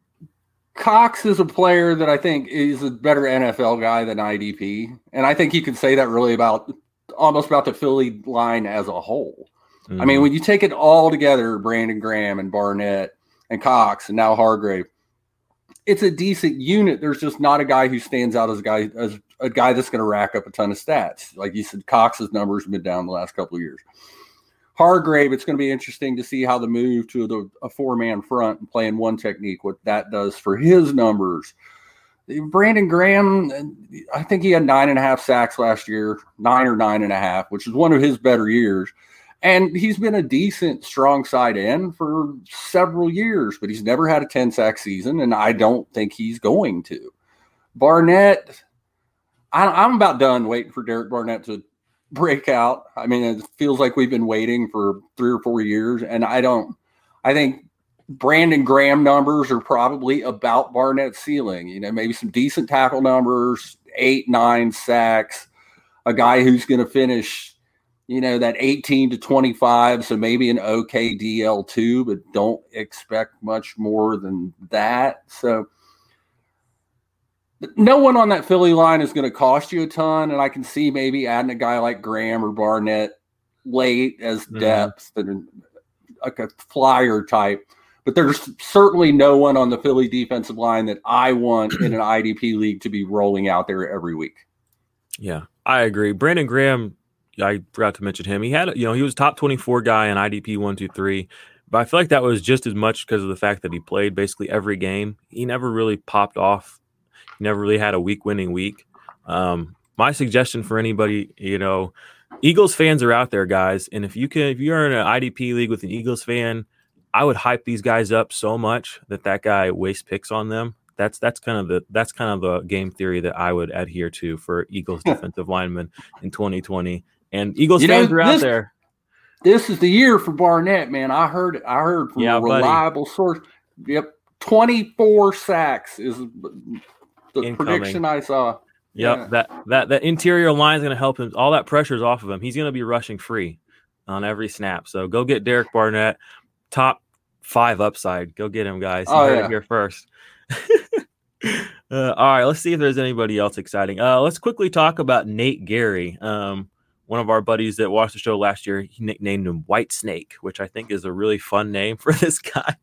Cox is a player that I think is a better NFL guy than IDP. And I think you can say that really almost about the Philly line as a whole. Mm-hmm. I mean, when you take it all together, Brandon Graham and Barnett and Cox and now Hargrave, it's a decent unit. There's just not a guy who stands out as a guy that's going to rack up a ton of stats. Like you said, Cox's numbers have been down the last couple of years. Hargrave, it's going to be interesting to see how the move to a four-man front and playing one technique, what that does for his numbers. Brandon Graham, I think he had 9.5 sacks last year, 9 or 9.5, which is one of his better years. And he's been a decent strong side end for several years, but he's never had a 10-sack season, and I don't think he's going to. Barnett, I'm about done waiting for Derek Barnett to break out. I mean, it feels like we've been waiting for 3 or 4 years, and I think Brandon Graham numbers are probably about Barnett's ceiling. Maybe some decent tackle numbers, 8, 9 sacks, a guy who's going to finish, that 18 to 25, so maybe an okay DL2, but don't expect much more than that. So no one on that Philly line is going to cost you a ton, and I can see maybe adding a guy like Graham or Barnett late as depth, and like a flyer type. But there's certainly no one on the Philly defensive line that I want in an IDP league to be rolling out there every week. Yeah, I agree. Brandon Graham, I forgot to mention him. He had, he was top 24 guy in IDP 1, 2, 3. But I feel like that was just as much because of the fact that he played basically every game. He never really popped off. Never really had a winning week. My suggestion for anybody, Eagles fans are out there, guys. And if you're in an IDP league with an Eagles fan, I would hype these guys up so much that guy wastes picks on them. That's kind of the game theory that I would adhere to for Eagles defensive linemen in 2020. And Eagles fans are out there. This is the year for Barnett, man. I heard from a reliable source. Yep, 24 sacks is the incoming prediction I saw. Yep, yeah. that interior line is going to help him. All that pressure is off of him. He's going to be rushing free on every snap. So go get Derek Barnett, top 5 upside. Go get him, guys. You heard it here first. All right, let's see if there's anybody else exciting. Let's quickly talk about Nate Gary. One of our buddies that watched the show last year, he nicknamed him White Snake, which I think is a really fun name for this guy.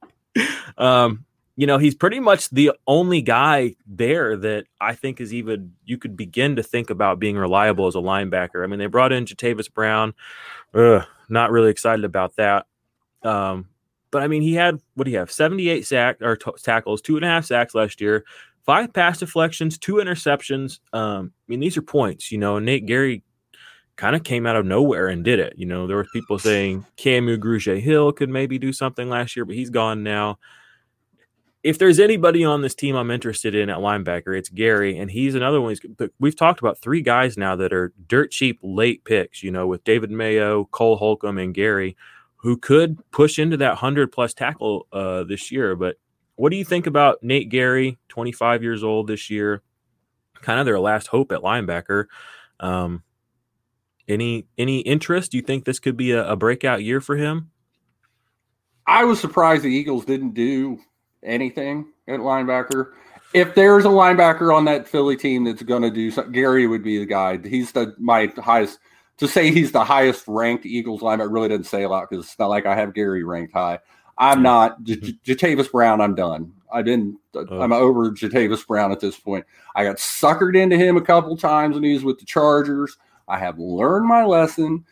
He's pretty much the only guy there that I think is even you could begin to think about being reliable as a linebacker. I mean, they brought in Jatavis Brown. Not really excited about that. But I mean, he had 78 tackles, 2.5 sacks last year, 5 pass deflections, 2 interceptions. I mean, these are points. Nate Gary kind of came out of nowhere and did it. There were people saying Camu Grugier-Hill could maybe do something last year, but he's gone now. If there's anybody on this team I'm interested in at linebacker, it's Gary, and he's another one. We've talked about 3 guys now that are dirt cheap late picks, with David Mayo, Cole Holcomb, and Gary, who could push into that 100-plus tackle this year. But what do you think about Nate Gary, 25 years old this year, kind of their last hope at linebacker? Any interest? Do you think this could be a breakout year for him? I was surprised the Eagles didn't do anything at linebacker. If there's a linebacker on that Philly team that's going to do something, Gary would be the guy. He's my highest. To say he's the highest ranked Eagles linebacker really doesn't say a lot because it's not like I have Gary ranked high. I'm not. Jatavis Brown, I'm done. I'm over Jatavis Brown at this point. I got suckered into him a couple times when he was with the Chargers. I have learned my lesson.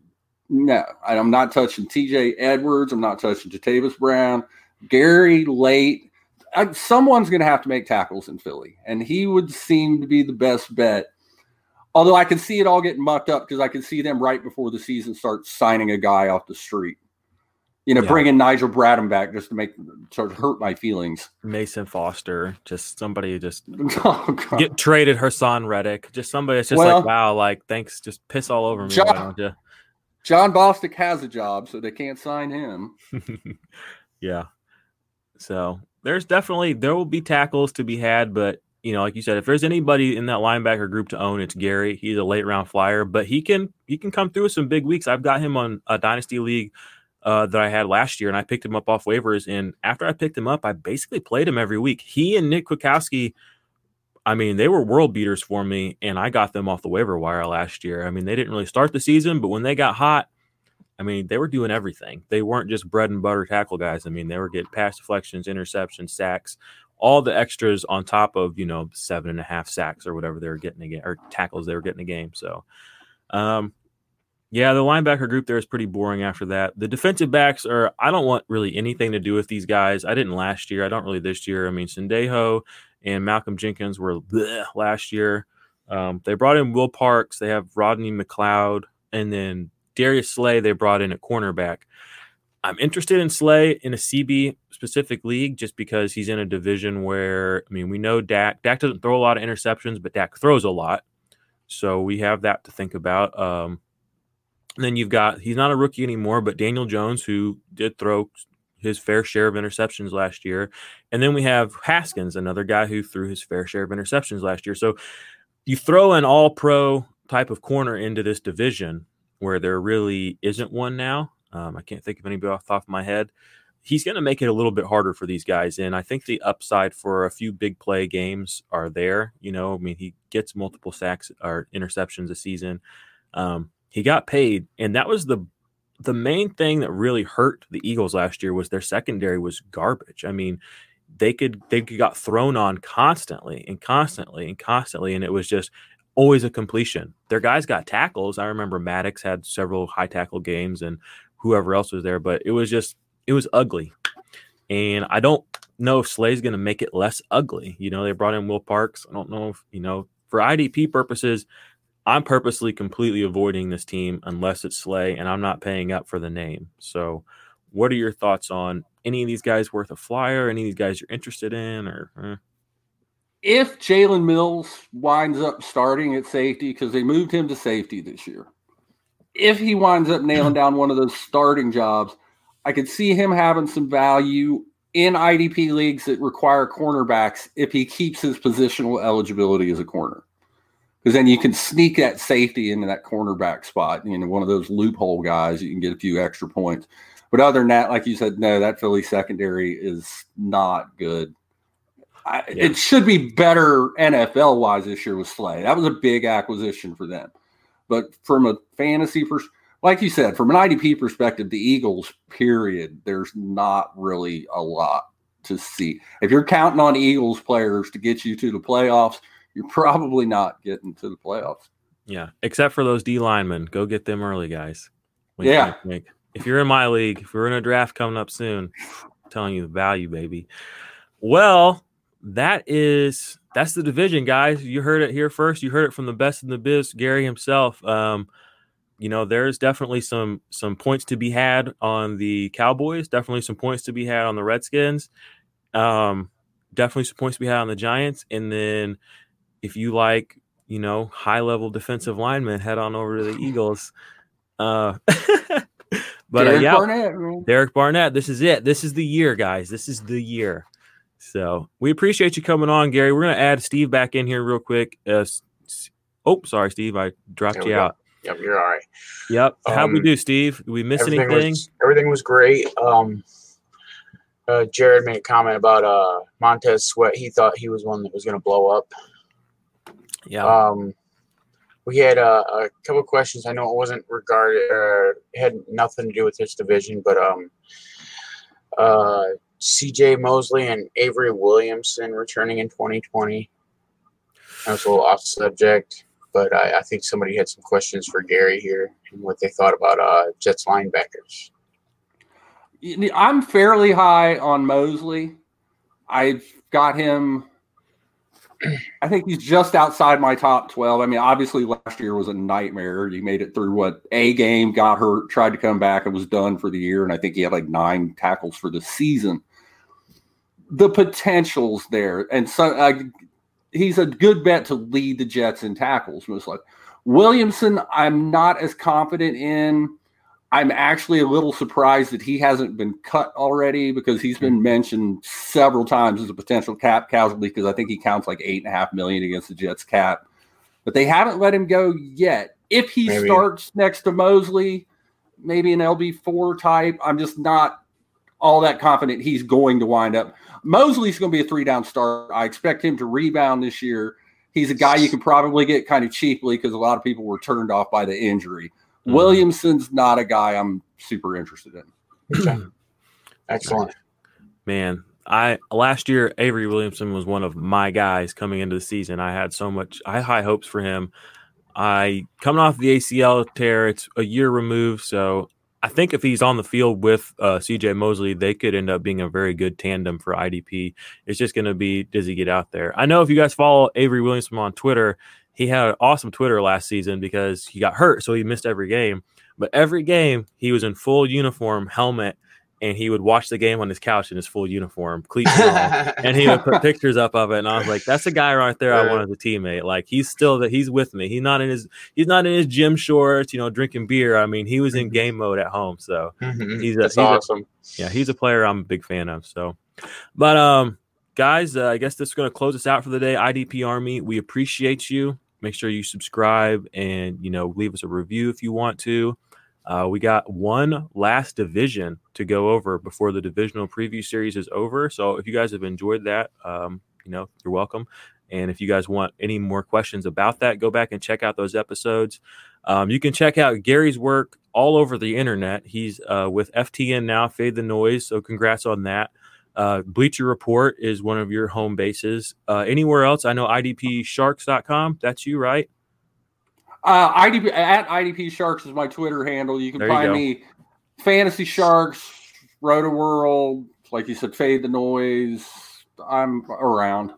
No, I'm not touching TJ Edwards. I'm not touching Jatavis Brown. Gary late. Someone's going to have to make tackles in Philly, and he would seem to be the best bet. Although I can see it all getting mucked up because I can see them right before the season starts signing a guy off the street. Bringing Nigel Bradham back just to hurt my feelings. Mason Foster, just somebody get traded. Hassan Reddick, just somebody that's just wow, thanks, just piss all over me. Why don't you? John Bostic has a job, so they can't sign him. Yeah. So there will be tackles to be had, but like you said, if there's anybody in that linebacker group to own, it's Gary. He's a late round flyer, but he can come through with some big weeks. I've got him on a dynasty league that I had last year, and I picked him up off waivers. And after I picked him up, I basically played him every week. He and Nick Kwiatkowski, they were world beaters for me, and I got them off the waiver wire last year. They didn't really start the season, but when they got hot, they were doing everything. They weren't just bread and butter tackle guys. They were getting pass deflections, interceptions, sacks, all the extras on top of, 7.5 sacks or whatever they were getting a game, or tackles they were getting a game. So, yeah, the linebacker group there is pretty boring after that. The defensive backs I don't want really anything to do with these guys. I didn't last year. I don't really this year. Sendejo and Malcolm Jenkins were last year. They brought in Will Parks. They have Rodney McLeod. And then Darius Slay they brought in at cornerback. I'm interested in Slay in a CB-specific league just because he's in a division where, we know Dak doesn't throw a lot of interceptions, but Dak throws a lot. So we have that to think about. And then he's not a rookie anymore, but Daniel Jones, who did throw his fair share of interceptions last year. And then we have Haskins, another guy who threw his fair share of interceptions last year. So you throw an all-pro type of corner into this division where there really isn't one now. I can't think of anybody off the top of my head. He's going to make it a little bit harder for these guys. And I think the upside for a few big play games are there. He gets multiple sacks or interceptions a season. He got paid, and that was the main thing that really hurt the Eagles last year was their secondary was garbage. They got thrown on constantly, and it was just always a completion. Their guys got tackles. I remember Maddox had several high tackle games, and whoever else was there, but it was ugly. And I don't know if Slay's going to make it less ugly. They brought in Will Parks. I don't know if, for IDP purposes, I'm purposely completely avoiding this team unless it's Slay, and I'm not paying up for the name. So what are your thoughts on any of these guys worth a flyer? Any of these guys you're interested in? If Jalen Mills winds up starting at safety, because they moved him to safety this year, if he winds up nailing down one of those starting jobs, I could see him having some value in IDP leagues that require cornerbacks if he keeps his positional eligibility as a corner. Because then you can sneak that safety into that cornerback spot. One of those loophole guys, you can get a few extra points. But other than that, like you said, no, that Philly secondary is not good. It should be better NFL-wise this year with Slay. That was a big acquisition for them. But from a fantasy like you said, from an IDP perspective, the Eagles, period, there's not really a lot to see. If you're counting on Eagles players to get you to the playoffs, you're probably not getting to the playoffs. Yeah, except for those D linemen. Go get them early, guys. Yeah. If you're in my league, if we're in a draft coming up soon, I'm telling you the value, baby. Well, that's the division, guys. You heard it here first. You heard it from the best in the biz, Gary himself. There's definitely some points to be had on the Cowboys. Definitely some points to be had on the Redskins. Definitely some points to be had on the Giants. And then if you like, high-level defensive linemen, head on over to the Eagles. But Derek Barnett, this is it. This is the year, guys. This is the year. So we appreciate you coming on, Gary. We're going to add Steve back in here real quick. Sorry, Steve. I dropped you out. Yep, you're all right. Yep. How'd we do, Steve? Did we miss anything? Everything was great. Jared made a comment about Montez Sweat. He thought he was one that was going to blow up. Yeah. We had a couple of questions. I know it wasn't regarded – had nothing to do with this division, but C.J. Mosley and Avery Williamson returning in 2020. That was a little off subject, but I think somebody had some questions for Gary here and what they thought about Jets linebackers. I'm fairly high on Mosley. I've got him. I think he's just outside my top 12. I mean, obviously last year was a nightmare. He made it through a game, got hurt, tried to come back, and was done for the year. And I think he had like 9 tackles for the season. The potential's there. And so he's a good bet to lead the Jets in tackles, most likely. Williamson, I'm not as confident in. I'm actually a little surprised that he hasn't been cut already because he's been mentioned several times as a potential cap casualty because I think he counts like $8.5 million against the Jets cap. But they haven't let him go yet. If he starts next to Mosley, maybe an LB4 type, I'm just not all that confident he's going to wind up. Mosley's going to be a 3-down start. I expect him to rebound this year. He's a guy you can probably get kind of cheaply because a lot of people were turned off by the injury. Williamson's not a guy I'm super interested in. Okay. Excellent. Man, last year Avery Williamson was one of my guys coming into the season. I had high hopes for him. Coming off the ACL tear, it's a year removed, so I think if he's on the field with C.J. Mosley, they could end up being a very good tandem for IDP. It's just going to be, does he get out there? I know if you guys follow Avery Williamson on Twitter, he had an awesome Twitter last season because he got hurt, so he missed every game. But every game, he was in full uniform, helmet, and he would watch the game on his couch in his full uniform, cleats and all, and he would put pictures up of it. And I was like, "That's a guy right there I want as a teammate. Like he's with me. He's not in his gym shorts, drinking beer. I mean, he was in game mode at home. So he's awesome. He's a player I'm a big fan of. So, but guys, I guess this is going to close us out for the day. IDP Army, we appreciate you. Make sure you subscribe and, leave us a review if you want to. We got one last division to go over before the divisional preview series is over. So if you guys have enjoyed that, you're welcome. And if you guys want any more questions about that, go back and check out those episodes. You can check out Gary's work all over the internet. He's with FTN now, Fade the Noise. So congrats on that. Bleacher Report is one of your home bases. Anywhere else? I know IDPsharks.com. That's you, right? IDP Sharks is my Twitter handle. You can find me Fantasy Sharks, Roto-World, like you said, Fade the Noise. I'm around.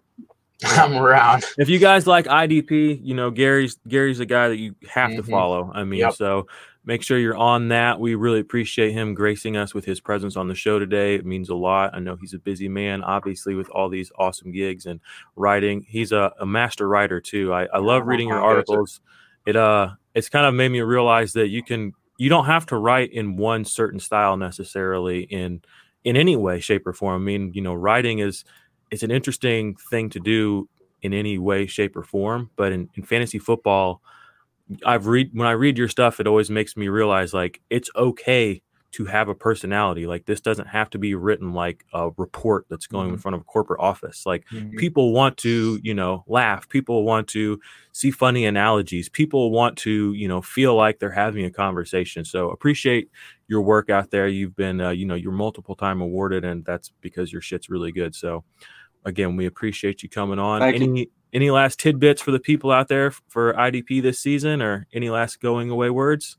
If you guys like IDP, Gary's a guy that you have to follow. I mean, so make sure you're on that. We really appreciate him gracing us with his presence on the show today. It means a lot. I know he's a busy man, obviously, with all these awesome gigs and writing. He's a master writer too. I love reading your articles. It's kind of made me realize that you don't have to write in one certain style necessarily in any way, shape, or form. I mean, writing it's an interesting thing to do in any way, shape, or form. But in fantasy football, when I read your stuff, it always makes me realize like it's okay to have a personality. Like this doesn't have to be written like a report that's going in front of a corporate office. Like people want to, laugh. People want to see funny analogies. People want to, feel like they're having a conversation. So appreciate your work out there. You've been, you're multiple time awarded, and that's because your shit's really good. So again, we appreciate you coming on. Any last tidbits for the people out there for IDP this season, or any last going away words?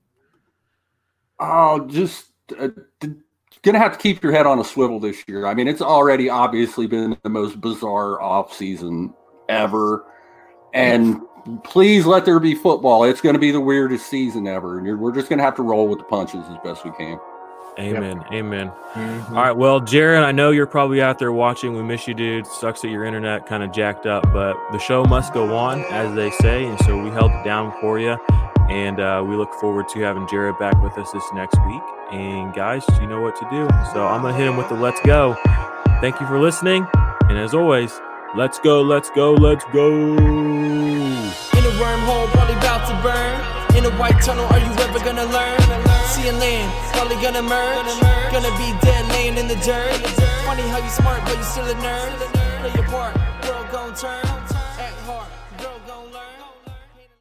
Oh, just gonna have to keep your head on a swivel this year. I mean, it's already obviously been the most bizarre off season ever, and please let there be football. It's going to be the weirdest season ever, and we're just gonna have to roll with the punches as best we can. Amen. Amen. All right. Well, Jared, I know you're probably out there watching. We miss you, dude. Sucks that your internet kind of jacked up, but the show must go on, as they say, and so we held it down for you. And we look forward to having Jared back with us this next week. And guys, you know what to do. So I'm going to hit him with the let's go. Thank you for listening. And as always, let's go, let's go, let's go. In a wormhole, probably about to burn. In a white tunnel, are you ever going to learn? See a land, probably going to merge. Gonna be dead laying in the dirt. Funny how you smart, but you still a nerd. Play your part, world gon' turn.